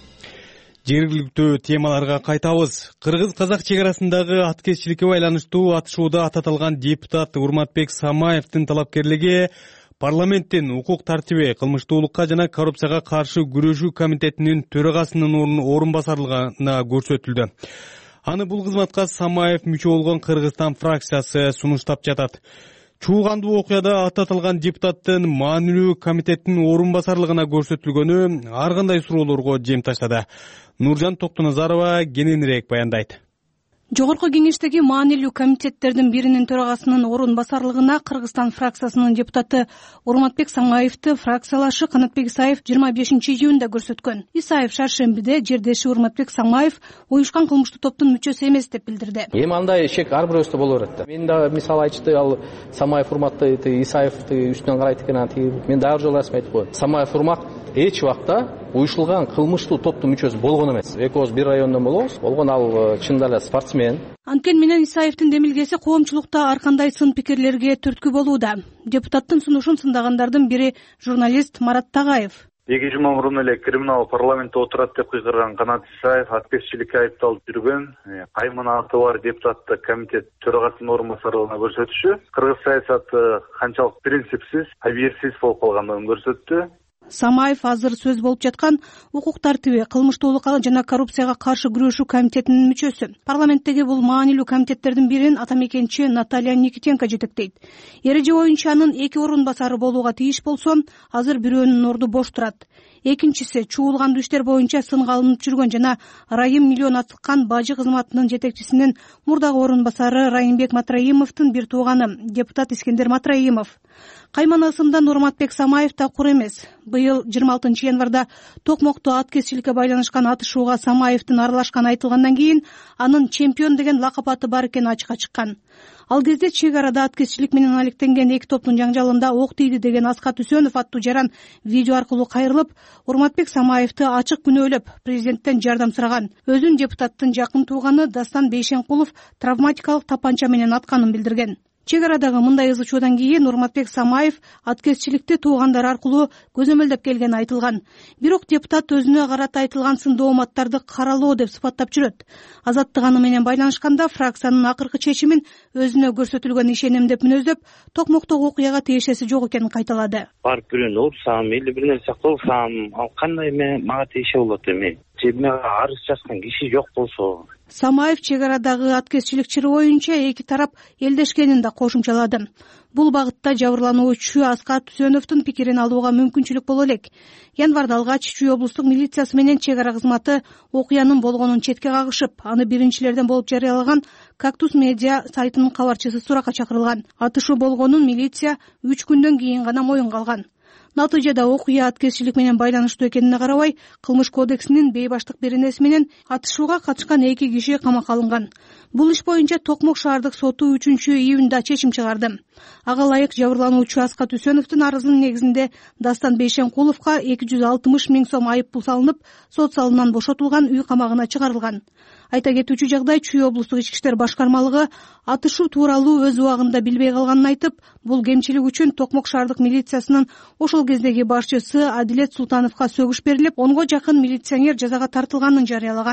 Жергиликтүү темаларга кайтабыз. Кыргыз-казак чек арасындагы аткезчиликке байланыштуу атышууда ататылган депутат Урматбек Самаевдин талапкерлиги парламенттин укук тартиби, кылмыштуулукка жана коррупцияга каршы күрөшүү комитетинин төрагасынын орун басарлыгына көрсөтүлдү. Аны бул кызматка Самаев мүчө болгон Кыргызстан фракциясы сунуштап жатат. Чуугандуу окуяда ататылган депутаттын маанилүү комитеттин орун басарлыгына көрсөтүлгөнү ар кандай суроолорго жем таштады. Нуржан Токтоназарова кененирээк баяндайт. Жогорку кеңештеги маанилүү комитеттердин биринин төрагасынын орун басарлыгына Кыргызстан фракциясынын депутаты Урматбек Самаевди фракциялашы Канатбек Исаев 25-июнда көрсөткөн. Исаев шаршембиде жердеши Урматбек Самаев уюшкан кылмыштуу топтун мүчөсү эмес деп билдирди. Эми андай шек ар бирөөбүздө боло берет да. Мен да мисалы айтышты, ал Самаев Урматты, Исаевди үстүнөн карайт экен, мен дагы жолу расмый айтып коет. Самаев Урмат эч убакта уюшулган кылмыштуу топтун мүчөсү болгон эмес. Экөөбүз бир райондон болобуз. Болгон ал чындап эле спортсмен. Анткени менен Исаевдин демилгеси коомчулукта ар кандай сын пикирлерге түрткү болууда. Депутаттын сунушун сындагандардын бири журналист Марат Тагаев. 2 жума мурун эле криминал парламентте отурат деп кыйкырган Канат Исаев аткезчиликке айыпталып жүргөн кайманаты бар депутатты комитет төрагасынын орун басарлыгына көрсөтүшү кыргыз саясаты канчалык принципсиз, объективсиз болуп калгандыгын көрсөттү. Самаев азыр сөз болуп жаткан укук тартиби, кылмыштуулукка жана коррупцияга каршы күрөшүү комитетинин мүчөсү. Парламенттеги бул маанилүү комитеттердин бирин атамекенчи Наталья Никитенко жетектейт. Эреже боюнча анын 2 орун басары болууга тийиш болсо, азыр бирөөнүн орду бош турат. Экинчиси чуулгандуу иштер боюнча сынга алынып жүргөн жана Райым миллион атыккан бажы кызматынын жетекчисинин мурдагы орун басары Райымбек Матраимовдун бир тууганы, депутат Искендер Матраимов. Каймана ысымдан Урматбек Самаев да кур эмес. Быйыл 26 январда Токмокто аткезчиликке байланышкан атышууга Самаевдин аралашканы айтылгандан кийин анын чемпион деген лакап аты бар экени ачыкка чыккан. Ал кезде чек арада аткезчилик менен алектенген 2 топтун жаңжалында ок тийди деген Аскат Үсөнов аттуу жаран видео аркылуу кайрылып, Урматбек Самаевди ачык күнөөлөп, президенттен жардам сураган. Өзүн депутаттын жакын тууганы Дастан Бейшенкулов травматикалык тапанча менен атканын билдирген. Чек арадагы мындай ызы чуудан кийин Урматбек Самаев аткезчиликти туугандар аркылуу көзөмөлдөп келгени айтылган. Бирок депутат өзүнө карата айтылган сын дооматтарды каралоо деп сыпаттап жүрөт. Азаттык аны менен байланышканда фракциянын акыркы чечимин өзүнө көрсөтүлгөн ишенем деп мүнөздөп, Токмоктогу окуяга тиешеси жок экенин кайталады. Барып бирөөнү урсам или бир нерсе кылсам, ал кандай мага тиешеси болот эми? Мага арыз жазган киши жок болсо. Самаев чек арадагы аткезчилик чыры боюнча 2 тарап элдешкенин да кошумчалады. Бул багытта жабырлануучу Аскат Үсөновдун пикирин алууга мүмкүнчүлүк боло элек. Январда алгач Чүй облустук милициясы менен чек ара кызматы окуянын болгонун четке кагышып, аны биринчилерден болуп жарыялаган Кактус медиа сайтынын кабарчысы суракка чакырылган. Атышуу болгонун милиция 3 күндөн кийин гана моюнга алган. Натыйжада окуя аткезчилик менен байланыштуу экенине карабай, кылмыш кодексинин бейбаштык беренеси менен атышууга катышкан 2 киши камакка алынган. Бул иш боюнча Токмок шаардык соту 3-июнда чечим чыгарды. Ага ылайык жабырлануучу Аскат Үсөновдун арызынын негизинде Дастан Бейшенкуловго 260 000 сом айып пул салынып, сот залынан бошотулган, үй камагына чыгарылган. Айта кетүүчү жагдай, Чүй облустук ички иштер башкармалыгы атышуу тууралуу өз убагында билбей калганын айтып, бул кемчилик үчүн Токмок шаардык милициясынын ошол кездеги башчысы Адилет Султановго сөгүш берилип, 10го жакын милиционер жазага тартылганын жарыялаган.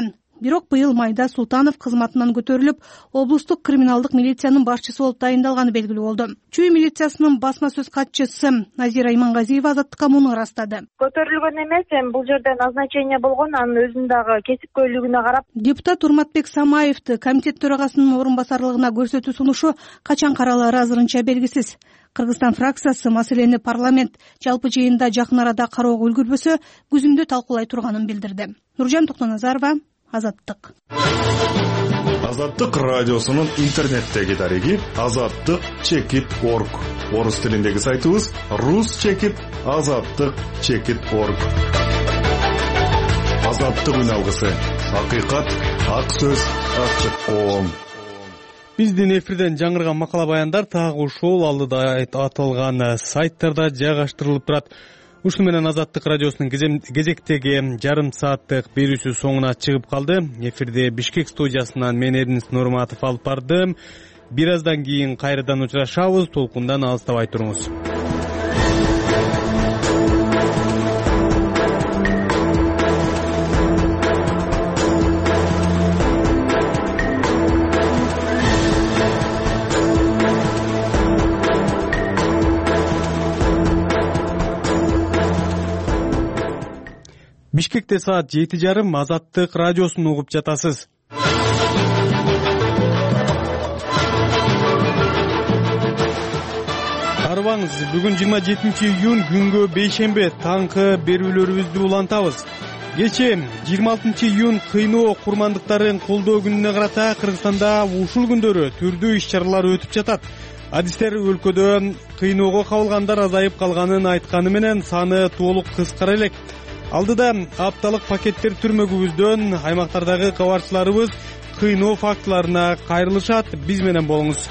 бирок быйыл майда Султанов кызматынан көтөрүлүп, облустук криминалдык милициянын башчысы болуп дайындалганы белгилүү болду. Чүй милициясынын басма сөз катчысы Назира Имангазиева Азаттыкка муну ырастады. Көтөрүлгөн эмес, эми бул жерде назначение болгон, анын өзүнүн дагы кесипкөйлүгүнө карап. Депутат Урматбек Самаевди комитет төрагасынын орун басарлыгына көрсөтүү сунушу качан каралары азырынча белгисиз. Кыргызстан фракциясы маселени парламент жалпы жыйында жакын арада кароого үлгүрбөсө, күзүндө талкуулай турганын билдирди. Нуржан Токтоназарова, Азаттык. Азаттык радиосунун интернеттеги дареги azattyk.org. Орус тилиндеги сайтыбыз rus.azattyk.org. Азаттык үн алгысы. Акыйкат, ак сөз, ачык коом. Биздин эфирден жаңырган макала баяндар так ушул алдыда аталган сайттарда жайгаштырылып турат. Ушуну менен Азаттык радиосунун кезектеги жарым сааттык берүүсү соңуна чыгып калды. Эфирде Бишкек студиясынан мен Эрнис Нурматов алып бардым. Бир аздан кийин кайрадан учурашабыз. Толкундан алыстабай туруңуз. Бишкекте саат 7:30 Азаттык радиосун угуп жатасыз. Карыбаңыз, бүгүн 27-июнь күнгө бейшембе таңкы берүүлөрүбүздү улантабыз. Кечээ 26-июнь кыйноо курмандыктарын колдоо күнүнө карата Кыргызстанда ушул күндөрү түрдүү иш-чаралар өтүп жатат. Адистер өлкөдө кыйноого кабылгандар азайып калганын айтканы менен саны толук кыскара элек. Алдыда апталык пакеттер түрмөгүбүздөн аймактардагы кабарчыларыбыз кыйноо фактыларына кайрылышат. Биз менен болуңуз.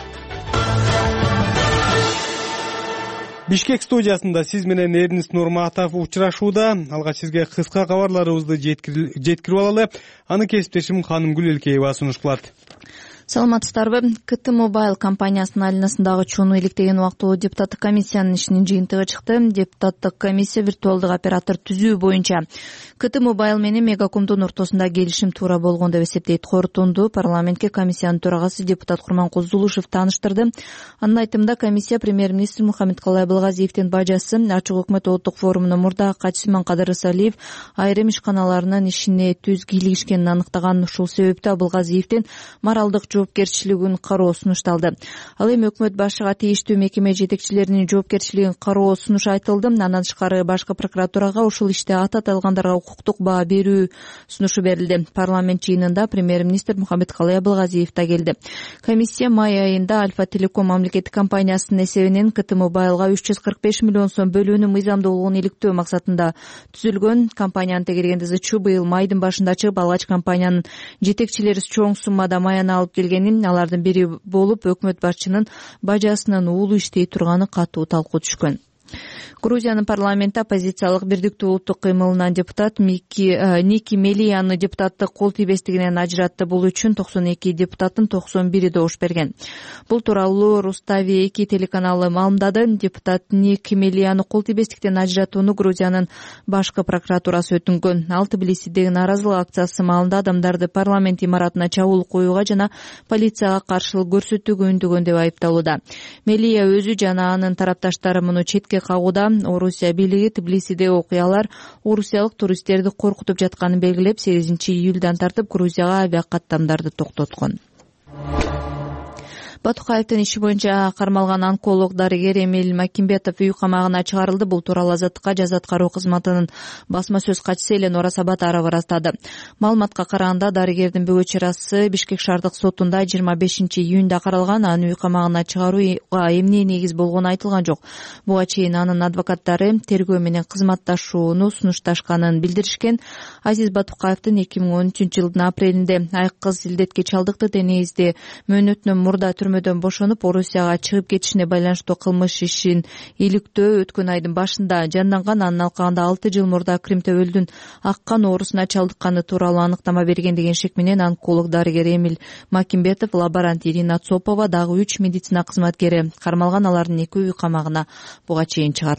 Бишкек студиясында сиз менен Эрнис Нурматов учурашууда. Алгач сизге кыска кабарларыбызды жеткирип алалы. Аны кесиптешим Ханымгүл Элкеева сунуш кылат. Саламатсыздарбы? КТ Мобайл компаниясынын айланасындагы чону иликтеген убактылуу депутаттык комиссиянын ишинин жыйынтыгы чыкты. Депутаттык комиссия виртуалдык оператор түзүү боюнча КТ Мобайл менен Мегакомдун ортосунда келишим туура болгон деп эсептейт. Корутунду парламентке комиссиянын төрагасы депутат Курманкул Зулушев тааныштырды. Анын айтымында комиссия премьер-министр Мухаммедкалый Абылгазиевдин бажасы Ачык өкмөт улуттук форумунун мурдагы катчысы Иманкадыр Ысалиев айрым ишканаларынын ишине түз кийлигишкенин аныктаган. Ушул себептен Абылгазиевдин моралдык жоопкерчилигин кароо сунушталды. Ал эми өкмөт башчыга тийиштүү мекеме жетекчилеринин жоопкерчилигин кароо сунушу айтылды. Андан тышкары башкы прокуратурага ушул иште ат аталгандарга укуктук баа берүү сунушу берилди. Парламент жыйынында премьер-министр Мухаммедкалый Абылгазиев да келди. Комиссия май айында Альфа Телеком мамлекеттик компаниясынын эсебинен КТ Мобайлга 345 миллион сом бөлүүнү мыйзамдуулугун иликтөө максатында түзүлгөн. Компаниянын тегерегенди ЗЧ быйыл майдын башында чыгып, алгач компаниянын жетекчилери чоң суммада маяна алып келгенин, алардын бири болуп өкмөт башчынын бажасынын уулу иштей турганы катуу талкуу түшкөн. Грузиянын парламенти оппозициялык Бирдиктүү улуттук кыймылынан депутат Ники Мелияны депутаттык кол тийбестигинен ажыратты. Бул үчүн 92 депутаттын 91 добуш берген. Бул тууралуу Рустави 2 телеканалы маалымдады. Депутат Ники Мелияны кол тийбестиктен ажыратууну Грузиянын башкы прокуратурасы өтүнгөн. Ал Тбилисидеги нааразылык акциясы маалында адамдарды парламент имаратына чабуул коюуга жана полицияга каршылык көрсөтүүгө үндөгөн деп айыпталууда. Мелия өзү жана анын тарапташтары муну четке кагууда. Орусия бийлиги Тбилисидеги окуялар орусиялык туристтерди коркутуп жатканын белгилеп, 8-июлдан тартып Грузияга авиакаттамдарды токтоткон. Батукаевдин иши боюнча кармалган онколог дарыгер Эмиль Макимбетов үй камагына чыгарылды. Бул тууралуу Азаттыкка жаза аткаруу кызматынын басма сөз катчысы Элен Орасабатарова ырастады. Маалыматка караганда дарыгердин бөгө чарасы Бишкек шаардык сотунда 25-июнда каралган. Аны үй камагына чыгарууга эмне негиз болгону айтылган жок. Буга чейин анын адвокаттары тергөө менен кызматташууну сунушташканын билдиришкен. Азиз Батукаевдин 2013-жылдын апрелинде айкыз илдетке чалдыкты. Денизди мөөнөтүнөн мурда түрмөдөн бошонуп, Орусияга чыгып кетишине байланыштуу кылмыш ишин иликтөө өткөн айдын башында жанданган. Анын алкагында 6 жыл мурда Крим төбөлдүн аккан оорусуна чалдыкканы тууралуу аныктама берген деген шек менен онколог дарыгер Эмиль Макимбетов, лаборант Ирина Цопова, дагы 3 медицина кызматкери кармалган. Алардын 2 үй камагына буга чейин чыгарылган.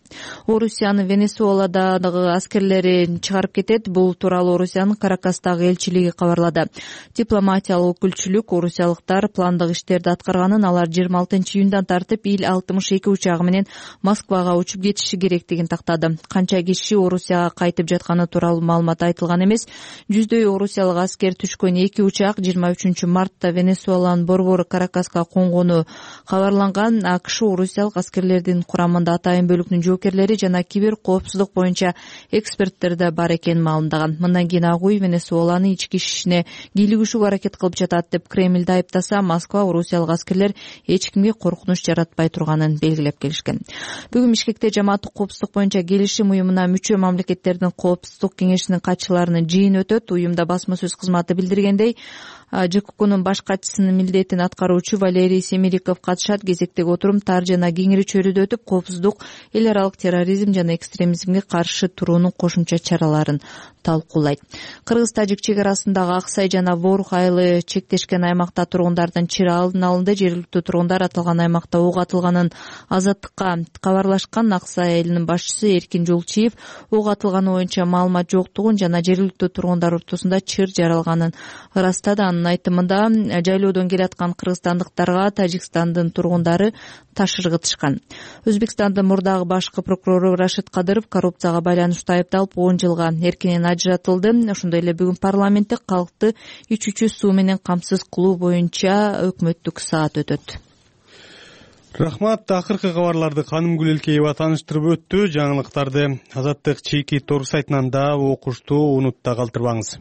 Орусиянын Венесуэладагы аскерлерин чыгарып кетет. Бул тууралуу Орусиянын Каракастагы элчилиги кабарлады. Дипломатиялык өкүлчүлүк орусиялыктар пландык иштерди аткарганын, алар 26-июндан тартып ил 62 учагы менен Москвага учуп кетиши керектигин тактады. Канча киши Орусияга кайтып жатканы тууралуу маалымат айтылган эмес. Жүздөй орусиялык аскер түшкөн 2 учак 23 мартта Венесуэланын борбору Каракаска конгону кабарланган. АКШ орусиялык аскерлердин курамында атайын бөлүктүн жоокерлери жана кибер коопсуздук боюнча эксперттер да бар экенин маалымдаган. Мындан кийин Ак үй Венесуэланын ички ишине кийлигишүүгө аракет кылып жатат деп Кремлди айыптаса, Москва орусиялык аскерлер эч кимге коркунуч жаратпай турганын белгилеп келишкен. Бүгүн Бишкекте Жамааттык коопсуздук боюнча келишим уюмуна мүчө мамлекеттердин коопсуздук кеңешинин катчыларынын жыйыны өтөт. Уюмда басма сөз кызматы билдиргендей, ЖККнун баш катчысынын милдетин аткаруучу Валерий Семериков катышат. Кезектеги отурум тар жана кеңири чөйрөдө өтүп, коопсуздук, эл аралык терроризм жана экстремизмге каршы туруунун кошумча чараларын талкуулайт. Кыргыз-тажик чек арасындагы Аксай жана Ворух айылы чектешкен аймакта тургундардын чиры алдын алынды. Жергиликтүү тургундар аталган аймакта ок атылганын Азаттыкка кабарлашкан. Аксай айылынын башчысы Эркин Жолчиев ок атылганы боюнча маалымат жоктугун жана жергиликтүү тургундар ортосунда чыр жаралганын ырастады. Анын айтымында жайлоодон келаткан кыргызстандыктарга Тажикстандын тургундары таш ыргытышкан. Өзбекстандын мурдагы башкы прокурору Рашид Кадыров коррупцияга байланыштуу айыпталып 10 жылга эркинен ажыратылды. Ошондой эле бүгүн парламентте калкты ичүүчү суу менен камсыз кылуу боюнча өкмөттүк саат өтөт. Рахмат. Акыркы кабарларды Канымгүл Элкеева тааныштырып өттү. Жаңылыктарды Азаттык чейки тор сайтынан да окушту унутта калтырбаңыз.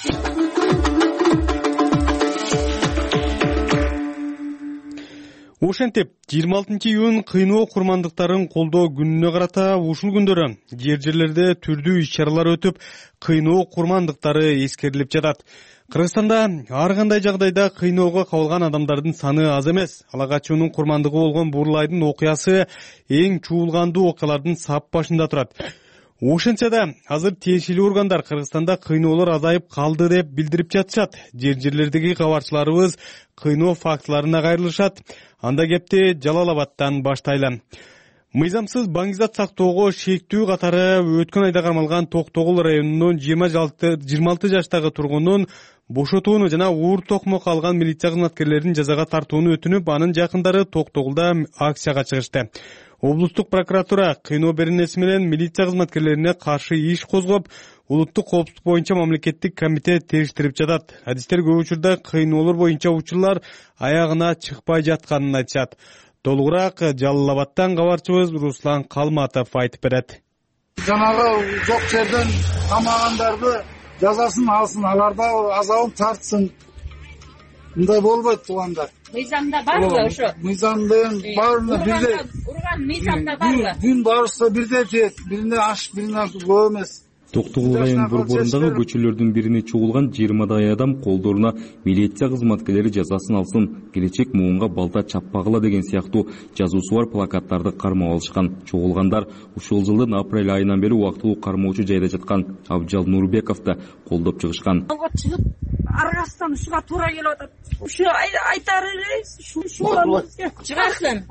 Ошентип 26-июнь кыйноо курмандыктарын колдоо күнүнө карата ушул күндөрү жерлерде түрдүү иш-чаралар өтүп, кыйноо курмандыктары эскерилип жатат. Кыргызстанда ар кандай жагдайда кыйноого кабылган адамдардын саны аз эмес. Ала качуунун курмандыгы болгон Бурлайдын окуясы эң чуулгандуу окуялардын сап башында турат. Ошентсе да азыр тиешелүү органдар Кыргызстанда кыйноолор азайып калды деп билдирип жатышат. Жерлердеги кабарчыларыбыз кыйноо фактыларына кайрылышат. Анда кепти Жалал Абадтан баштайлы. Мыйзамсыз баңгизат сактоого шектүү катары өткөн айда кармалган Токтогул районунун 26 жаштагы тургунун бошотууну жана уур токмок алган милиция кызматкерлеринин жазага тартууну өтүнүп, анын жакындары Токтогулда акцияга чыгышты. Облустук прокуратура кыйноо беренеси менен милиция кызматкерлерине каршы иш козгоп, улуттук коопсуздук боюнча мамлекеттик комитет териштирип жатат. Адистер көп учурда кыйноолор боюнча учурлар аягына чыкпай жатканын айтышат. Толугураак Жалал Абадтан кабарчыбыз Руслан Калматов айтып берет. Жанагы жок жерден камагандарды жазасын алсын, аларда азабын тартсын. Мындай болбойт туугандар. Мыйзамда барбы ошо? Мыйзамдын баарына бирдей. Урган мыйзамда барбы? Күн барса бирдей тиет, бирине аш, бирине көп эмес. Токтогул район борборундагы көчөлөрдүн бирине чогулган 20 адам колдоруна милиция кызматкерлери жазасын алсын, келечек муунга балта чаппагыла деген сыяктуу жазуусу бар плакаттарды кармап алышкан. Чогулгандар ушул жылдын апрель айынан бери убактылуу кармоочу жайда жаткан Абджал Нурбековду колдоп чыгышкан. Аргастан ушуга туура келип атат. Ушу айтар элес, чыгарсын,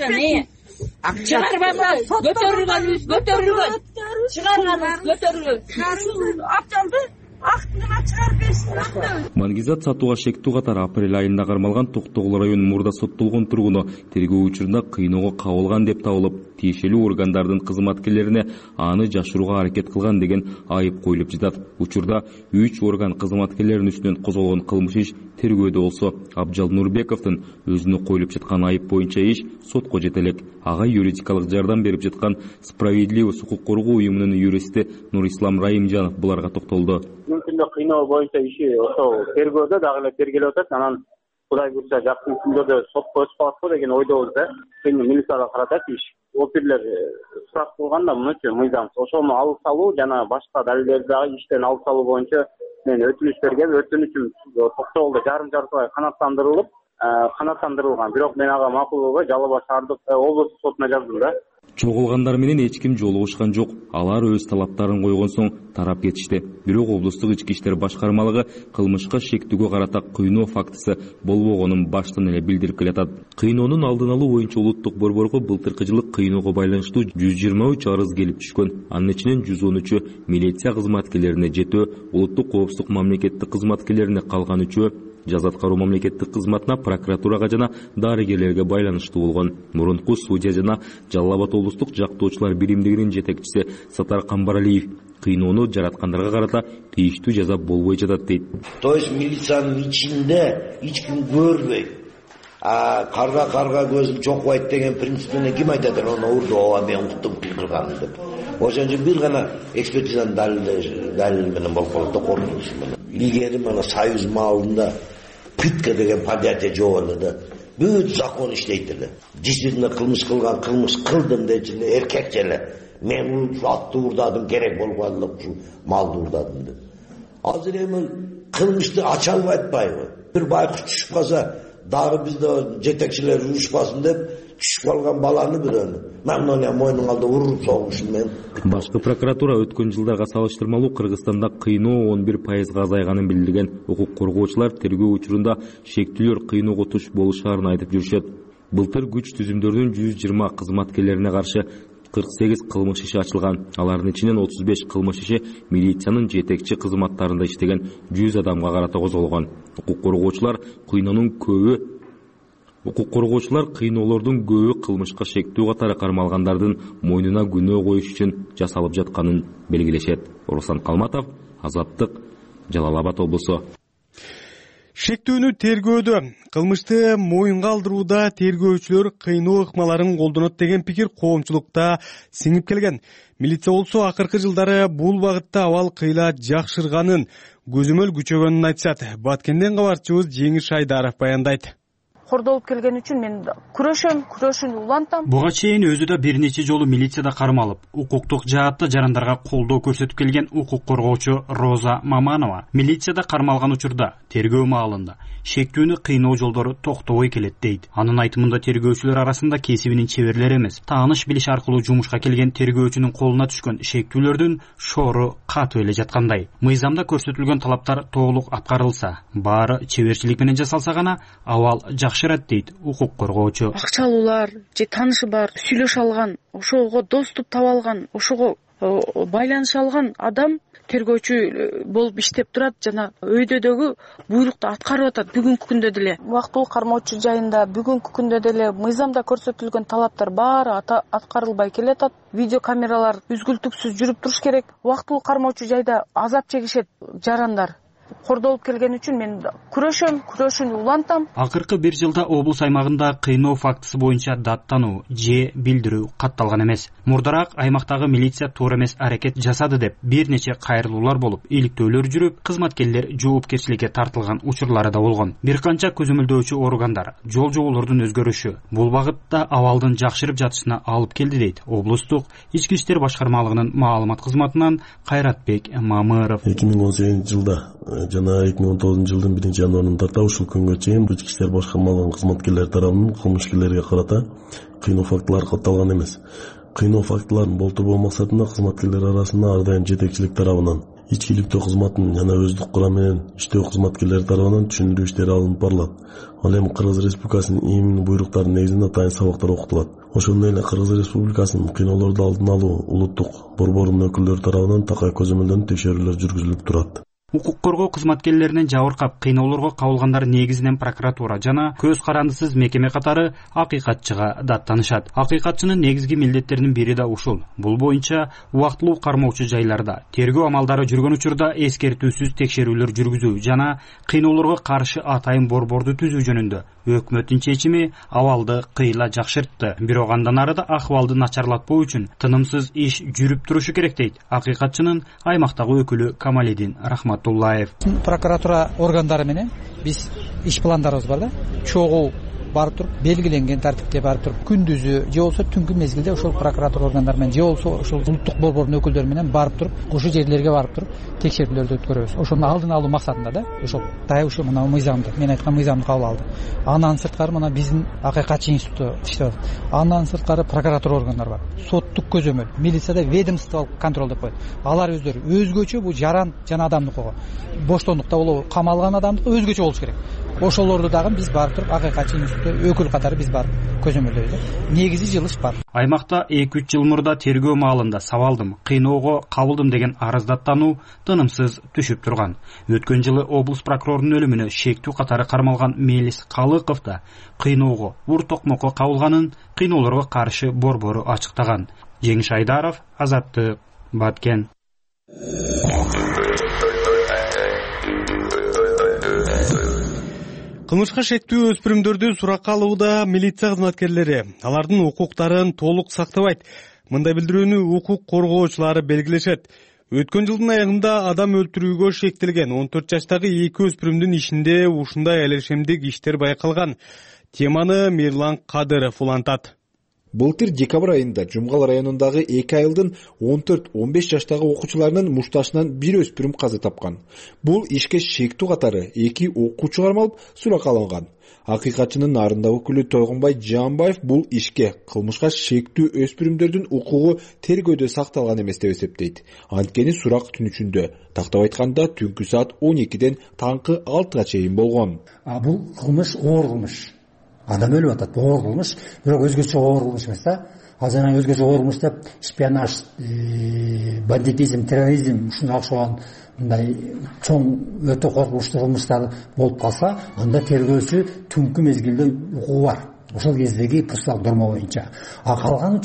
чыгарбаса көтөрүлгөн. Чыгаргандар көтөрүлгөн. Абжалды актына чыгарып берсин. Баңгизат сатууга шектүү катары апрель айында кармалган Токтогул районунун мурда соттолгон тургуну тергөө учурунда кыйноого кабылган деп табылып, тиешелүү органдардын кызматкерлерине аны жашырууга аракет кылган деген айып коюлуп жатат. Учурда 3 орган кызматкерлеринин үстүнөн козголгон кылмыш иш тергөөдө болсо, Абджал Нурбековдун өзүнө коюлуп жаткан айып боюнча иш сотко жете элек. Ага юридикалык жардам берип жаткан Справедливость укук коргоо уюмунун юристи Нурислам Раимжанов буларга токтолду. Мүмкүндө кыйноо боюнча иши ошол тергөөдө дагы эле тергелип атат. Анан Кудай буйрса жакын күндөрдө сотко өтүп калат деген ойдобуз да. Милицияга каратат иш. Опирлер сурак кылганда мынча мыйзамсыз ошону алып салуу жана башка далилдерди дагы иштен алып салуу боюнча мен өтүнүч берген. Өтүнүчүм Токтогулда жарым жартылай канааттандырылган. Бирок мен ага макул болбой Жалал Абад шаардык облустук сотуна жаздым да. Чогулгандар менен эч ким жолугушкан жок. Алар өз талаптарын койгон соң тарап кетишти. Бирок облустук ички иштер башкармалыгы кылмышка шектүүгө карата кыйноо фактысы болбогонун баштан эле билдирип келатат. Кыйноонун алдын алуу боюнча улуттук борборго былтыркы жылы кыйноого байланыштуу 123 арыз келип түшкөн. Анын ичинен 113 милиция кызматкерлерине жетөө, улуттук коопсуздук мамлекеттик кызматкерлерине, калган 3 жаза аткаруу мамлекеттик кызматына, прокуратурага жана дарыгерлерге байланыштуу болгон. Мурунку судья жана Жалал Абад облустук жактоочулар биримдигинин жетекчиси Сатар Камбаралиев кыйноону жараткандарга карата тийиштүү жаза болбой жатат дейт. То есть милициянын ичинде эч ким көрбөйт. Карга көзүн чокпойт деген принцип менен ким айтат, onu урду, ооба мен уктум кылган деп. Ошон үчүн бир гана экспертизанын далили менен болуп калат да, коркунуч менен. Илгери мына Союз маалында пытка деген понятие жок эле да. Бүт закон иштейт эле. Действительно кылмыш кылган, кылмыш кылдым дейт эле, эркекче эле. Мен ушу атты урдадым, керек болгон эле ушу малды урдадым деп. Азыр эми кылмышты ача албай атпайбы? Бир байкуш түшүп калса, дагы бизде жетекчилер урушпасын деп түшүп калган баланы бирөөнү мамнуна мойнун алдында уруп согушун мен. Башкы прокуратура өткөн жылдарга салыштырмалуу Кыргызстанда кыйноо 11% азайганын билдирген. Укук коргоочулар тергөө учурунда шектүүлөр кыйноого туш болушарын айтып жүрүшөт. Былтыр күч түзүмдөрдүн 120 кызматкерлерине каршы 48 кылмыш иши ачылган. Алардын ичинен 35 кылмыш иши милициянын жетекчи кызматтарында иштеген 100 адамга карата козголгон. Укук коргоочулар кыйноолордун көбү кылмышка шектүү катары кармалгандардын мойнуна күнөө коюш үчүн жасалып жатканын белгилешет. Руслан Калматов, Азаттык, Жалал Абад облусу. Шектүүнү тергөөдө, кылмышты моюнга алдырууда тергөөчүлөр кыйноо ыкмаларын колдонот деген пикир коомчулукта сиңип келген. Милиция болсо акыркы жылдары бул багытта абал кыйла жакшырганын, көзөмөл күчөгөнүн айтышат. Баткенден кабарчыбыз Жеңиш Айдаров баяндайт. Кордолуп келген үчүн мен күрөшүн улантам. Буга чейин өзү да бир нече жолу милицияда кармалып, укуктук жаатта жарандарга колдоо көрсөтүп келген укук коргоочу Роза Маманова милицияда кармалган учурда тергөө маалында шектүүнү кыйноо жолдору токтобой келет дейт. Анын айтымында тергөөчүлөр арасында кесибинин чеберлери эмес, тааныш билиш аркылуу жумушка келген тергөөчүнүн колуна түшкөн шектүүлөрдүн шоору катуу эле жаткандай. Мыйзамда көрсөтүлгөн талаптар толук аткарылса, баары чеберчилик менен жасалса гана абал жакшырат дейт укук коргоочу. Акчалуулар же таанышы бар, сүйлөшө алган, ошого доступ таба алган, ошого байланыша алган адам тергөөчү болуп иштеп турат жана өйдөдөгү буйрукту аткарып атат. Бүгүнкү күндө деле убактылуу кармоочу жайында бүгүнкү күндө деле мыйзамда көрсөтүлгөн талаптар баары аткарылбай келатат. Видеокамералар үзгүлтүксүз жүрүп туруш керек. Убактылуу кармоочу жайда азап чегишет жарандар. Кордолуп келген үчүн мен күрөшүн улантам. Акыркы бир жылда облус аймагында кыйноо фактысы боюнча даттануу же билдирүү катталган эмес. Мурдараак аймактагы милиция туура эмес аракет жасады деп бир нече кайрылуулар болуп, иликтөөлөр жүрүп, кызматкерлер жоопкерчиликке тартылган учурлары да болгон. Бир канча көзөмөлдөөчү органдар жол жоболордун өзгөрүшү бул багытта абалдын жакшырып жатышына алып келди дейт облустук ички иштер башкармалыгынын маалымат кызматынан Кайратбек Мамыров. 2018 жылда жана 2019 жылдын 1-январынан тарта ушул күнгө чейин ички иштер башкармалыгынын кызматкерлери тарабынан кылмышкерлерге карата кыйноо фактылары катталган эмес. Кыйноо фактыларын болтурбоо максатында кызматкерлер арасында ар дайым жетекчилик тарабынан, ичкиликтөө кызматын жана өздүк курам менен иштөө кызматкерлери тарабынан түшүндүрүү иштери алынып барылат. Ал эми Кыргыз Республикасынын имин буйруктарынын негизинде атайын сабактар окутулат. Ошондой эле Кыргыз Республикасынын кыйноолорду алдын алуу улуттук борборунун өкүлдөрү тарабынан такай көзөмөлдөнүп текшерүүлөр жүргүзүлүп турат. Укук коргоо кызматкерлеринен жабыркап кыйноолорго кабылгандар негизинен прокуратура жана көз карандысыз мекеме катары акыйкатчыга даттанышат. Акыйкатчынын негизги милдеттеринин бири да ушул. Бул боюнча убактылуу кармоочу жайларда тергөө амалдары жүргөн учурда эскертүүсүз текшерүүлөр жүргүзүү жана кыйноолорго каршы атайын борборду түзүү жөнүндө өкмөттүн чечими абалды кыйла жакшыртты. Бирок андан ары да акыбалды начарлатпоо үчүн тынымсыз иш жүрүп турушу керек дейт акыйкатчынын аймактагы өкүлү Камалидин Рахматуллаев. Прокуратура органдары менен биз иш пландарыбыз бар да. Чогуу барып туруп белгиленген тартипте барып туруп күндүзү же болбосо түнкү мезгилде ошол прокуратура органдары менен же болбосо ошол улуттук борбордун өкүлдөрү менен барып туруп ошол жерлерге барып туруп текшерүүлөрдү өткөрөбүз. Ошону алдын алуу максатында да ошол дайы ушу мына мыйзамды мен айткан мыйзамды кабыл алды. Андан сырткары мына биздин акыйкатчы институту иштеп атат. Андан сырткары прокуратура органдары бар. Соттук көзөмөл, милицияда ведомстволук контроль деп коет. Алар өздөрү өзгөчө бул жаран жана адамдыкы боштондукта болобу камалган адамдыкы өзгөчө болуш керек. Ошолорду дагы биз барып туруп акыйкатчы институту өкүл катары биз барып көзөмөлдөйбүз. Негизи жылыш бар. Аймакта 2-3 жыл мурда тергөө маалында сабалдым, кыйноого кабылдым деген арыз даттануу тынымсыз түшүп турган. Өткөн жылы облус прокурорунун өлүмүнө шектүү катары кармалган Мелис Калыков да кыйноого ур токмокко кабылганын, кыйноолорго каршы борбору ачыктаган. Жеңиш Айдаров, Азаттык, Баткен. Кылмышка шектүү өспүрүмдөрдү суракка алууда милиция кызматкерлери алардын укуктарын толук сактабайт. Мындай билдирүүнү укук коргоочулары белгилешет. Өткөн жылдын аягында адам өлтүрүүгө шектелген 14 жаштагы 2 өспүрүмдүн ишинде ушундай элешемдик иштер байкалган. Теманы Мирлан Кадыров улантат. Былтыр декабрь айында Жумгал районундагы 2 айылдын 14-15 жаштагы окуучуларынын мушташынан бир өспүрүм каза тапкан. Бул ишке шектүү катары 2 окуучу кармалып суракка алынган. Акыйкатчынын нарында өкүлү Тойгонбай Жаанбаев бул ишке кылмышка шектүү өспүрүмдөрдүн укугу тергөөдө сакталган эмес деп эсептейт. Анткени сурак түн ичинде, тактап айтканда түнкү саат 12ден таңкы 6га чейин болгон. Бул кылмыш оор кылмыш. Адам өлүп атат, оор кылмыш, бирок өзгөчө оор кылмыш эмес да. Азыр өзгөчө оор кылмыш деп шпионаж, бандитизм, терроризм ушуга окшогон мындай чоң өтө коркунучтуу кылмыштар болуп калса, анда тергөөчү түнкү мезгилде укугу бар. Ошол кездеги процессуалдык норма боюнча. Калган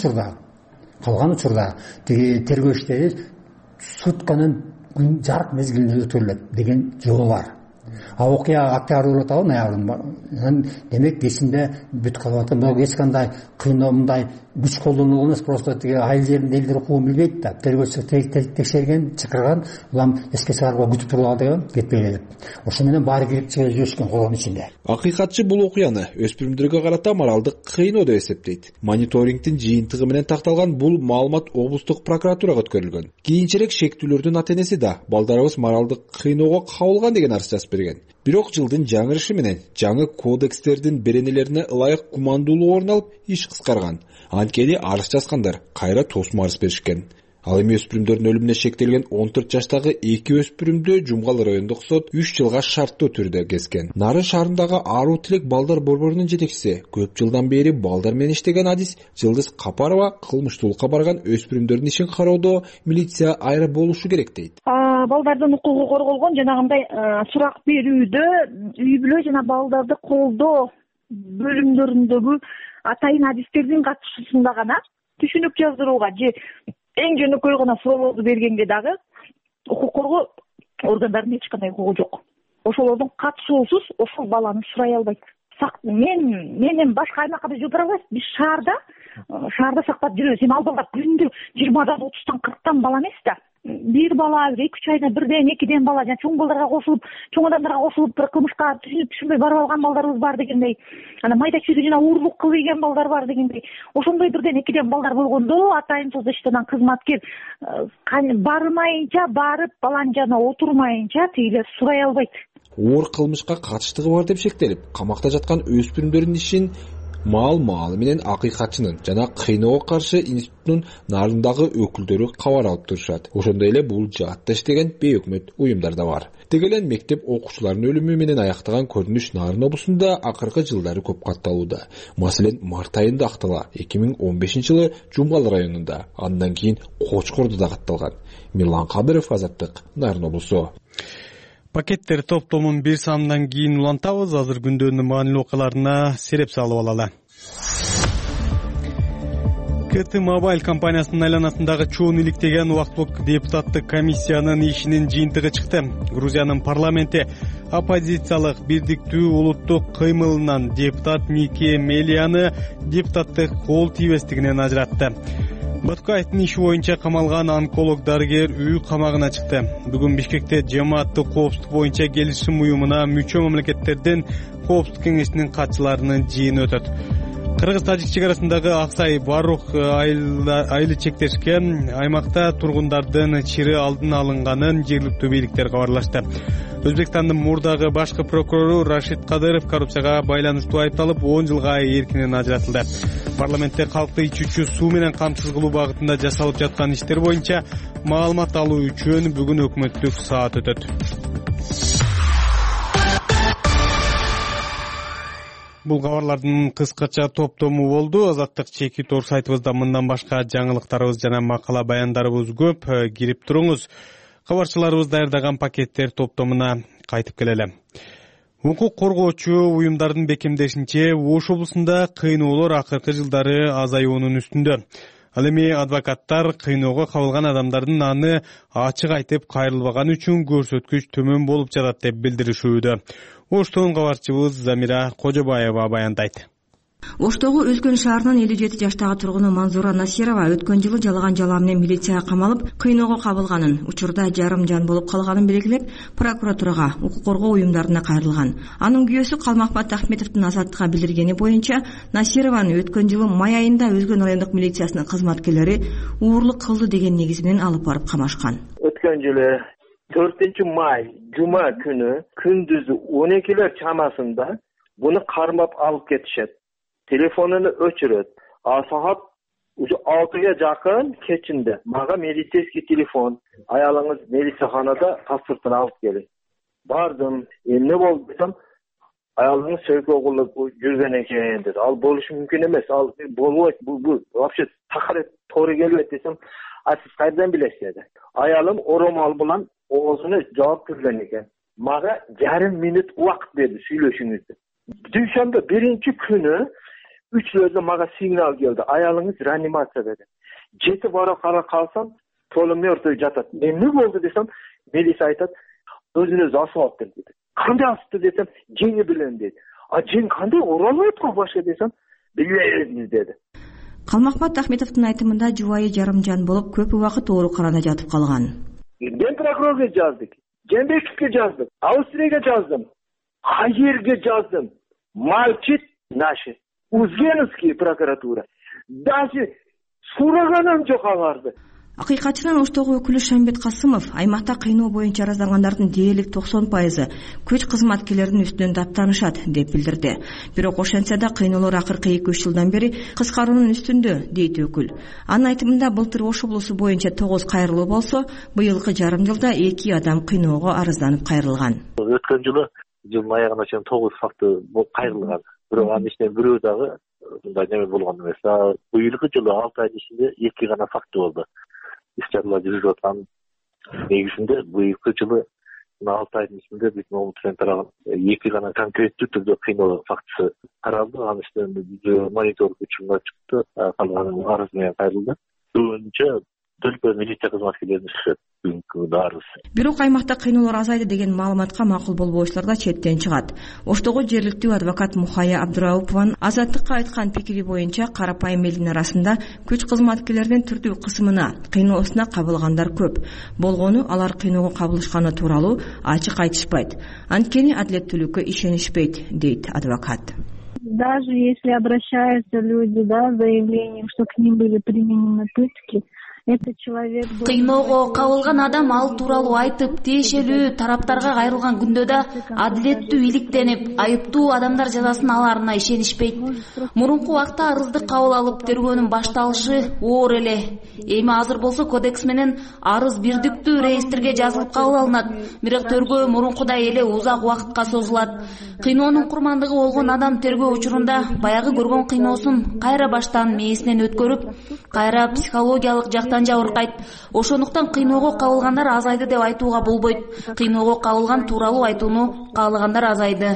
учурда тиги тергөө иштери сутканын жарык мезгилинде өтүрүлөт деген жол бар. Окуя октябрь болуп атабы, ноябрь. Демек кечинде бүт калып атат. Бирок эч кандай кыйноо мындай күч колдонулган эмес, просто тиги айыл жеринде элдер укугун билбейт да. Тергөөчү текшерген, чакырган, улам эске чыгарууга күтүп турган деген кетпей элек. Ошо менен баары кирип чыгып жүрүшкөн колдун ичинде. Акыйкатчы бул окуяны өспүрүмдөргө карата моралдык кыйноо деп эсептейт. Мониторингдин жыйынтыгы менен такталган бул маалымат облустук прокуратурага өткөрүлгөн. Кийинчерээк шектүүлөрдүн ата-энеси да балдарыбыз моралдык кыйноого кабылган деген арыз жазып берген. Бирок жылдын жаңырышы менен жаңы кодекстердин беренелерине ылайык кумандуулук орун алып иш кыскарган. Анткени арыз жазгандар кайра тосмо арыз беришкен. Ал эми өспүрүмдөрдүн өлүмүнө шектелген 14 жаштагы 2 өспүрүмдү Жумгал райондук сот 3 жылга шарттуу түрдө kesкен. Нарын шаарындагы Аруу Тилек балдар борборунун жетекчиси, көп жылдан бери балдар менен иштеген адис Жылдыз Капарова кылмыштуулукка барган өспүрүмдөрдүн ишин кароодо милиция айра болушу керек дейт. Балдардын укугу корголгон жанагындай сурак берүүдө үй бүлө жана балдарды колдоо бөлүмдөрүндөгү атайын адистердин катышуусунда гана түшүнүк жаздырууга же эң жөнөкөй гана суроолорду бергенге дагы укук коргоо органдарынын эч кандай укугу жок. Ошолордун катышуусуз ошол баланы сурай албайт. Менен башка аймакка да жолдора албайбыз. Биз шаарда сактап жүрөбүз. Эми ал балдар күндө 20дан 30тан 40тан бала эмес да. Бир бала, 2-3 айда бирден, 2ден бала, жана чоң балдарга кошулуп, чоң адамдарга кошулуп бир кылмышка түшүнбөй барып алган балдарыбыз бар дегендей. Анан майда чүйгү жана уурлук кылган балдар бар дегендей. Ошондой бирден, 2ден балдар болгондо атайынсыз иштеген кызматкер бармайынча, барып баланын жанына отурмайынча тигилер сурай албайт. Оор кылмышка катыштыгы бар деп шектелип, камакта жаткан өспүрүмдөрдүн ишин маал менен акыйкатчынын жана кыйноого каршы институттун нарындагы өкүлдөрү кабар алып турушат. Ошондой эле бул жаатта иштеген бейөкмөт уюмдар да бар. Деги эле мектеп окуучуларынын өлүмү менен аяктаган көрүнүш Нарын облусунда акыркы жылдары көп катталууда. Маселен, март айында актала 2015-жылы Жумгал районунда, андан кийин Кочкордо да катталган. Мирлан Кадыров, Азаттык, Нарын облусу. Пакеттер топтомун бир санынан кийин улантабыз. Азыр күндөнүн маанилүү окуяларына сереп салып алалы. КТ Мобайл компаниясынын айланасындагы чоң иликтеген убактылык депутаттык комиссиянын ишинин жыйынтыгы чыкты. Грузиянын парламенти оппозициялык бирдиктүү улуттук кыймылынан депутат Мике Мелияны депутаттык кол тийбестигинен ажыратты. Баткаевдин иши боюнча камалган онколог дарыгер үй камагына чыкты. Бүгүн Бишкекте жамааттык коопсуздук боюнча келишим уюмуна мүчө мамлекеттердин коопсуздук кеңешинин катчыларынын жыйыны өтөт. Кыргыз-Тажик чек арасындагы Аксай Барух айыл чектешке аймакта тургундардын чири алдын алынганын жергиликтүү бийликтер кабарлашты. Өзбекстандын мурдагы башкы прокурору Рашид Кадыров коррупцияга байланыштуу айыпталып 10 жылга эркинен ажыратылды. Парламентте калкты ичүүчү суу менен камсыз кылуу багытында жасалып жаткан иштер боюнча маалымат алуу үчүн бүгүн өкмөттүк саат өтөт. Бул кабарлардын кыскача топтому болду. Азаттык чеки тор сайтыбызда мындан башка жаңылыктарыбыз жана макала баяндарыбыз көп. Кирип туруңуз. Кабарчыларыбыз даярдаган пакеттер топтомуна кайтып келели. Укук коргоочу уюмдардын бекемдешинче Ош облусунда кыйноолор акыркы жылдары азаюунун үстүндө. Ал эми адвокаттар кыйноого кабылган адамдардын аны ачык айтып кайрылбаганы үчүн көрсөткүч төмөн болуп жатат деп билдиришүүдө. Оштон кабарчыбыз Замира Кожобаева баяндайт. Оштогу Өзгөн шаарынын 57 жаштагы тургуну Манзура Насирова өткөн жылы жалган жала менен милицияга камалып, кыйноого кабылганын, учурда жарым жан болуп калганын белгилеп, прокуратурага, укук коргоо уюмдарына кайрылган. Анын күйөөсү Калмакбат Ахметовдун Азаттыкка билдиргени боюнча, Насированы өткөн жылы май айында Өзгөн райондук милициясынын кызматкерлери уурлук кылды деген негиз менен алып барып камашкан. Өткөн жылы 4-май жума күнү күндүзү 12 чамасында буну кармап алып кетишет. Телефонunu өчүрөт. Саат 6-га жакын кечинде мага милицейский телефон. Аялыңыз милицияханада паспортун алып келди. Бардым. Эмне болду десем, аялыңыз сөйкө кылып жүргөн экен деди. Ал болушу мүмкүн эмес. Ал болбойт. Бул вообще такыр туура келбейт десем, сиз кайдан билесиз деди. Аялым оромал менен оозуна жооп кирген экен. Мага жарым минут убакыт берди сүйлөшүүңүздү. Дүйшөмбү биринчи күнү 3-лөрдө мага сигнал келди. Аялыңыз реанимация dedi. Жетип бара калсам, полумертвый жатат. Эмне болду десем, милиция айтат, өзүнө асып атты dedi. Кандай асыпты десем, жеңи билен dedi. Жең кандай оралбайт го башка десем, билбейбиз dedi. Калмакбат Ахметовдун айтымында жубайы жарым жан болуп, көп убакыт ооруканада жатып калган. Мен прокурорго жаздык, Жээнбековке жаздым, Австрияга жаздым, Кайерге жаздым, Мальчит наши. Узгеновский прокуратура. Даже сураганам жок аларды. Акыйкатчынын Оштогу өкүлү Шамбет Касымов аймакта кыйноо боюнча араздангандардын дээрлик 90% күч кызматкерлеринин үстүнөн даттанышат деп билдирди. Бирок ошентсе да кыйноолор акыркы 2-3 жылдан бери кыскаруунун үстүндө, дейт өкүл. Анын айтымында былтыр Ош облусу боюнча 9 кайрылуу болсо, быйылкы жарым жылда 2 адам кыйноого арызданып кайрылган. Өткөн жылы жылдын аягына чейин 9 факты кайрылган. Бирок анын ичинен бирөө дагы мындай неме болгон эмес. Быйылкы жылы 6 ай ичинде 2 гана факты болду. Иш-чаралар жүрүп аткан негизинде быйылкы жылы 6 айдын ичинде биздин облустан тараган 2 гана конкреттүү түрдө кыйноо фактысы каралды. Анын ичинен мониторинг учурунда чыкты, калганы арыз менен кайрылды. Көбүнчө только милиция кызматкерлеринин иши бүгүнкү арыз. Бирок аймакта кыйноолор азайды деген маалыматка макул болбоочулар да четтен чыгат. Оштогу жергиликтүү адвокат Мухая Абдыраупованын Азаттыкка айткан пикири боюнча карапайым элдин арасында күч кызматкерлеринин түрдүү кысымына, кыйноосуна кабылгандар көп. Болгону алар кыйноого кабылышканы тууралуу ачык айтышпайт. Анткени адилеттүүлүккө ишенишпейт, дейт адвокат. Даже если обращаются люди, заявлением, что к ним были применены пытки, кыйноого кабылган адам ал тууралуу айтып, тиешелүү тараптарга кайрылган күндө да адилеттүү иликтенип, айыптуу адамдар жазасын аларына ишенишпейт. Мурунку убакта арызды кабыл алып, тергөөнүн башталышы оор эле. Эми азыр болсо кодекс менен арыз бирдиктүү реестрге жазылып кабыл алынат, бирок тергөө мурункудай эле узак убакытка созулат. Кыйноонун курмандыгы болгон адам тергөө учурунда баягы көргөн кыйноосун кайра баштан мээсинен өткөрүп, кайра психологиялык жабыркайт. Ошондуктан кыйноого кабылгандар азайды деп айтууга болбойт. Кыйноого кабылган тууралуу айтууну каалагандар азайды.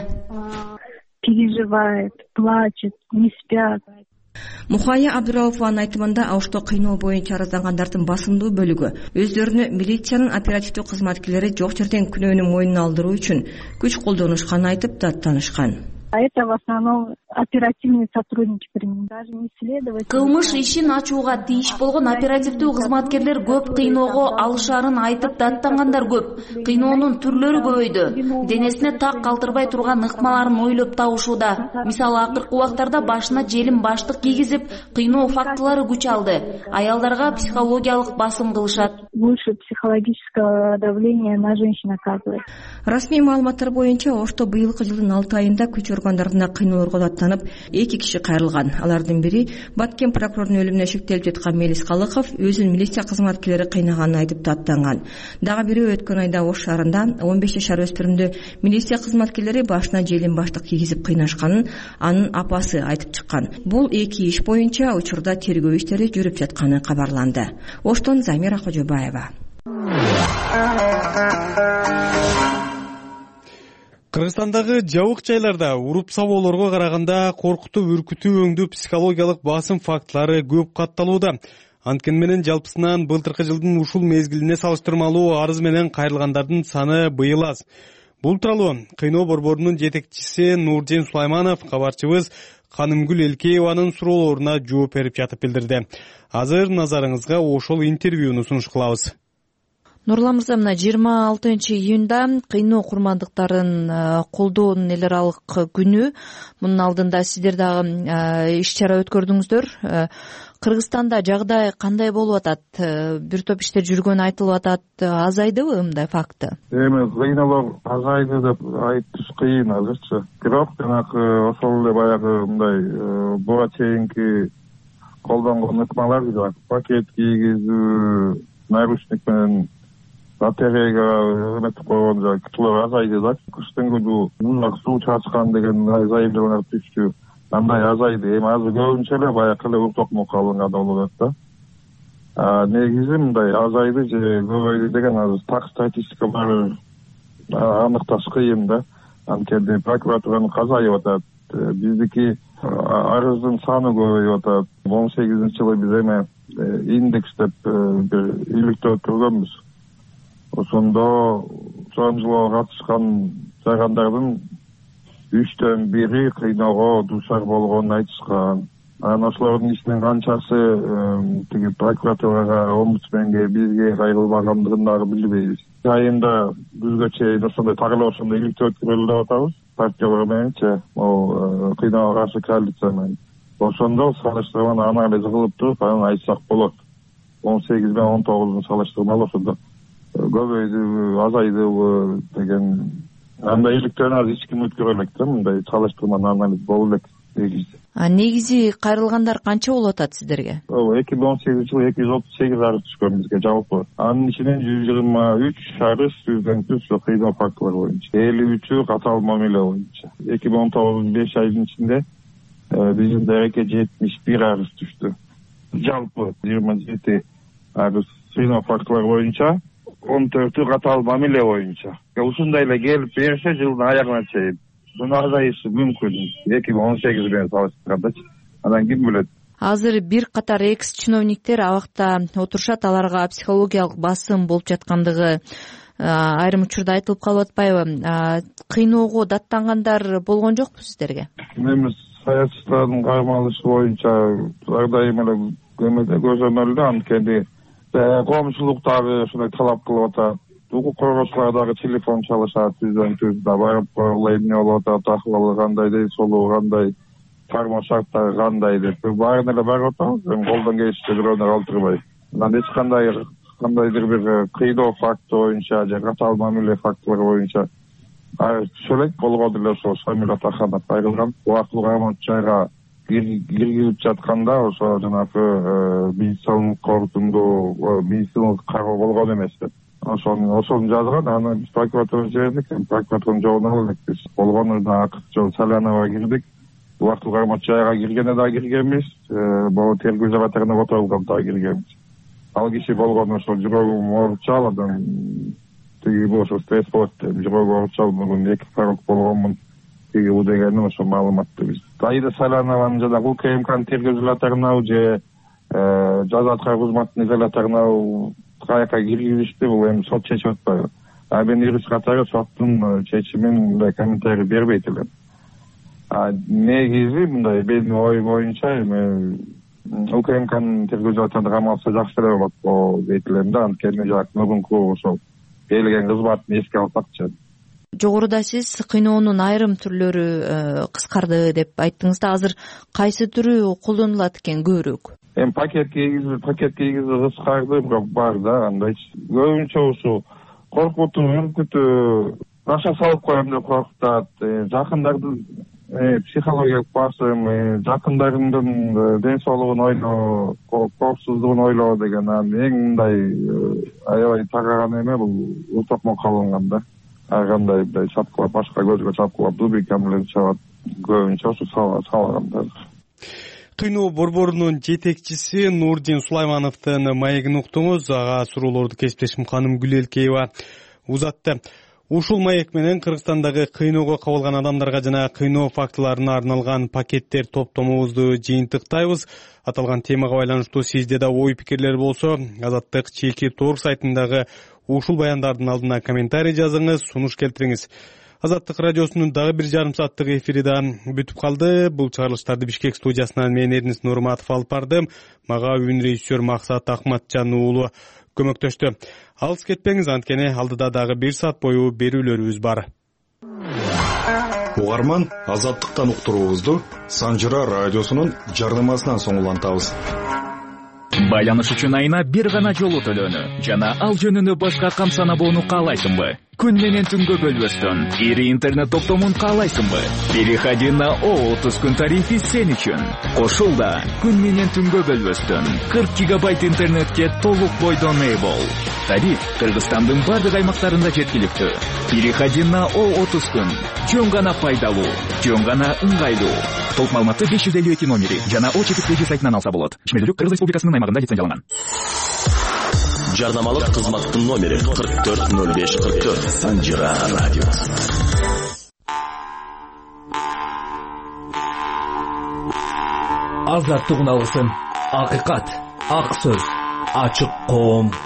Переживает, плачет, не спят. Мухая Абдыраупованын айтымында Ошто кыйноо боюнча арыздангандардын басымдуу бөлүгү өздөрүнө милициянын оперативдүү кызматкерлери жок жерден күнөөнү мойнуна алдыруу үчүн күч колдонушканын айтып даттанышкан. Это в основном оперативный сотрудники применяют. Даже не следователь. Кылмыш ишин ачууга тийиш болгон оперативдүү кызматкерлер көп кыйноого алышарын айтып даттангандар көп. Кыйноонун түрлөрү көбөйдү. Денесине так калтырбай турган ыкмаларын ойлоп табышууда. Мисалы акыркы убактарда башына желим баштык кийгизип, кыйноо фактылары күч алды. Аялдарга психологиялык басым кылышат. Больше психологического давления на женщин оказывает. Расмий маалыматтар боюнча Ошто быйылкы жылдын 6 айында күч органдарына кыйноолорго даттанып 2 киши кайрылган. Алардын бири Баткен прокурорунун өлүмүнө шектелип жаткан Мелис Калыков өзүн милиция кызматкерлери кыйнаганын айтып даттанган. Дагы бири өткөн айда Ош шаарында 15 жашар өспүрүмдү милиция кызматкерлери башына желим баштык кийгизип кыйнашканын анын апасы айтып чыккан. Бул 2 иш боюнча учурда тергөө иштери жүрүп жатканы кабарланды. Оштон Замира Кожобаева. Кыргызстандагы жабык жайларда уруп сабоолорго караганда коркутуу, үркүтүү өңдүү психологиялык басым фактылары көп катталууда. Анткени менен жалпысынан былтыркы жылдын ушул мезгилине салыштырмалуу арыз менен кайрылгандардын саны быйыл аз. Бул тууралуу кыйноо борборунун жетекчиси Нуржен Сулайманов кабарчыбыз Канымгүл Элкееванын суроолоруна жооп берип жатып билдирди. Азыр назарыңызга ошол интервьюну сунуш кылабыз. Нурлан мырза, мына 26 июнда кыйноо курмандыктарын колдоонун эл аралык күнү. Мунун алдында сиздер дагы иш-чара өткөрдүңүздөр. Кыргызстанда жагдай кандай болуп атат? Бир топ иштер жүргөнү айтылып атат. Азайдыбы мындай факты? Эми кыйноолор азайды деп айтыш кыйын азырчы. Бирок жанагы ошол эле баягы мындай буга чейинки колдонгон ыкмалар бар. Пакет кийгизүү, наручник менен батареяга өтүп койгон жактылар азайды да. Кыштын күнү мундак суу чачкан деген азайымдуулар түштү. Андай азайды. Эми азыр көбүнчө эле баягы эле уктокмо калган болот да. Негизи мындай азайды же көбөйдү деген азыр так статистика бар аныкташ кыйын да. Анткени прокуратуранын азайып атат. Биздики арыздын саны көбөйүп атат. 18-жылы биз эме индекс деп бир иликтөө өткөргөнбүз. Ошондо чоңжулууга катышкан жайгандардын 3-төн 1 кыйноого дуушар болгонун айтышкан. Анан ошолордун ичинен канчасы тиги прокуратурага, омбудсменге, бизге кайрылбагандыгын дагы билбейбиз. Айында күзгө чейин ошондой так эле ошондой иликтөө өткөрөлү деп атабыз. Партиялар мененчи, могу кыйноого каршы коалиция менен. Ошондо салыштырманы анализ кылып туруп, анан айтсак болот. 18 менен 19-дун салыштырмалуу ошондо көбөйдүбү, азайдыбы деген андай иликтөөнү азыр эч ким өткөрө элек да, мындай салыштырманы анализ боло элек негизи. Негизи кайрылгандар канча болуп атат сиздерге? 2018-жылы 238 арыз түшкөн бизге жалпы. Анын ичинен 123 арыз түзгөн кыйноо фактылары боюнча. 53-ü катаал мамиле боюнча. 2019 5 айдын ичинде биздин дарекке 71 арыз түштү. Жалпы 27 арыз кыйноо фактылары боюнча, 14-ü катаал мамиле боюнча. Ушундай эле келип берсе жылдын аягына чейин муну азайышы мүмкүн. 2018 менен салыштырганда анан ким билет. Азыр бир катар экс-чиновниктер абакта отурушат, аларга психологиялык басым болуп жаткандыгы айрым учурда айтылып калып атпайбы? Кыйноого даттангандар болгон жокпу сиздерге? Эми саясаттардын кармалышы боюнча ар дайым эле көмөдө көзөмөлдө, анткени коомчулуктагы ушундай талап кылып атат. Укук коргоочулар дагы телефон чалышат, түздөн да барып коюла эмне болуп атат, акыбалы кандай, солу кандай, тармоо шарттары кандай деп баарын эле барып атабыз. Колдон келишинче бирөөнө калтырбай. Анан эч кандайдыр бир кыйноо факты боюнча же катаал мамиле фактылары боюнча түшө элек болгон эле ошо Шамил Атаханов кайрылган. Убактылуу кармоочу жайга киргизип жатканда ошо жанагы медициналык корутундуу медициналык кароо болгон эмес деп ошону жазган. Аны биз прокуратурага жибердик. Прокуратуранын жообун ала элекпиз. Болгону акыркы жолу Салянова кирдик. Убактылуу кармоочу жайга киргенде да киргенбиз. Могу тергөө изоляторуна отурулган да киргенбиз. Ал киши болгону ошо жүрөгүм ооручал, анан тиги ошо стресс болот деп жүрөгүм ооручал, муну 2 порог болгонмун тиги у дегенин ошо маалыматты биз. Аида Салянованын жана УКМКнын тергөө изоляторуна же жаза аткаруу кызматынын изоляторуна каяка киргизишти, бул эми сот чечип атпайбы. Мен юрист катары соттун чечимин мындай комментарий бербейт элем. негизи мындай менин оюм боюнча эми УКМКнын тергөө жабатында камалса жакшы эле болот дейт элем да. Анткени бүгүнкү ошол берилген кызматын эске алсакчы. Жогоруда сиз кыйноонун айрым түрлөрү кыскарды деп айттыңыз да, азыр кайсы түрү колдонулат экен көбүрөөк? Эми пакет кийгизи кыскарды бар да, андай көбүнчө ушу коркутуу, үркүтүү, баша салып коем деп коркутат, жакындардын психологиялык басым, жакындарымдын ден соолугун ойлоо, коопсуздугун ойлоо деген эң мындай аябай тагаган эме бул токмо калынган да. Ар кандай мындай чапкылап, башка көзгө чапкылап, дубинка менен чабат, көбүнчө ошо салгандар. Кыйноо борборунун жетекчиси Нурдин Сулаймановдун маегин уктуңуз. Ага суроолорду кесиптешим Ханым Гүлелкеева узатты. Ушул маек менен Кыргызстандагы кыйноого кабылган адамдарга жана кыйноо фактыларына арналган пакеттер топтомубузду жыйынтыктайбыз. Аталган темага байланыштуу сизде да ой пикирлер болсо, Азаттык чеки торг сайтындагы ушул баяндардын алдына комментарий жазыңыз, сунуш келтириңиз. Азаттык радиосунун дагы бир жарым сааттык эфири да бүтүп калды. Бул чыгарылыштарды Бишкек студиясынан мен Эрнис Нурматов алып бардым. Мага үн режиссер Максат Ахматжан уулу көмөктөштү. Алыс кетпеңиз, анткени алдыда дагы 1 саат бою берүүлөрүбүз бар. Угарман, Азаттыктан уктуруубузду Санжыра радиосунун жарнамасынан соң улантабыз. Байланыш үчүн айына бир гана жолу төлөнү жана ал жөнүндө башка кам санабоону каалайсыңбы? Күн менен түнгө бөлбөстөн ири интернет топтомун каалайсыңбы? Переходи на О30 күн тарифи сен үчүн. Кошулда күн менен түнгө бөлбөстөн 40 гигабайт интернетке толук бойдон ээ бол. Тариф Кыргызстандын бардык аймактарында жеткиликтүү. Переходи на О30 күн. Жөн гана пайдалуу, жөн гана ыңгайлуу. Толук маалыматты 552 номери жана О4 сайтынан алса болот. Ишмердүүлүк Кыргыз Республикасынын аймагында лицензияланган. Жарнамалык кызматтын номери 440544 Санжыра радиосы. Азаттык уналгысын, акыйкат, ак сөз, ачык коом.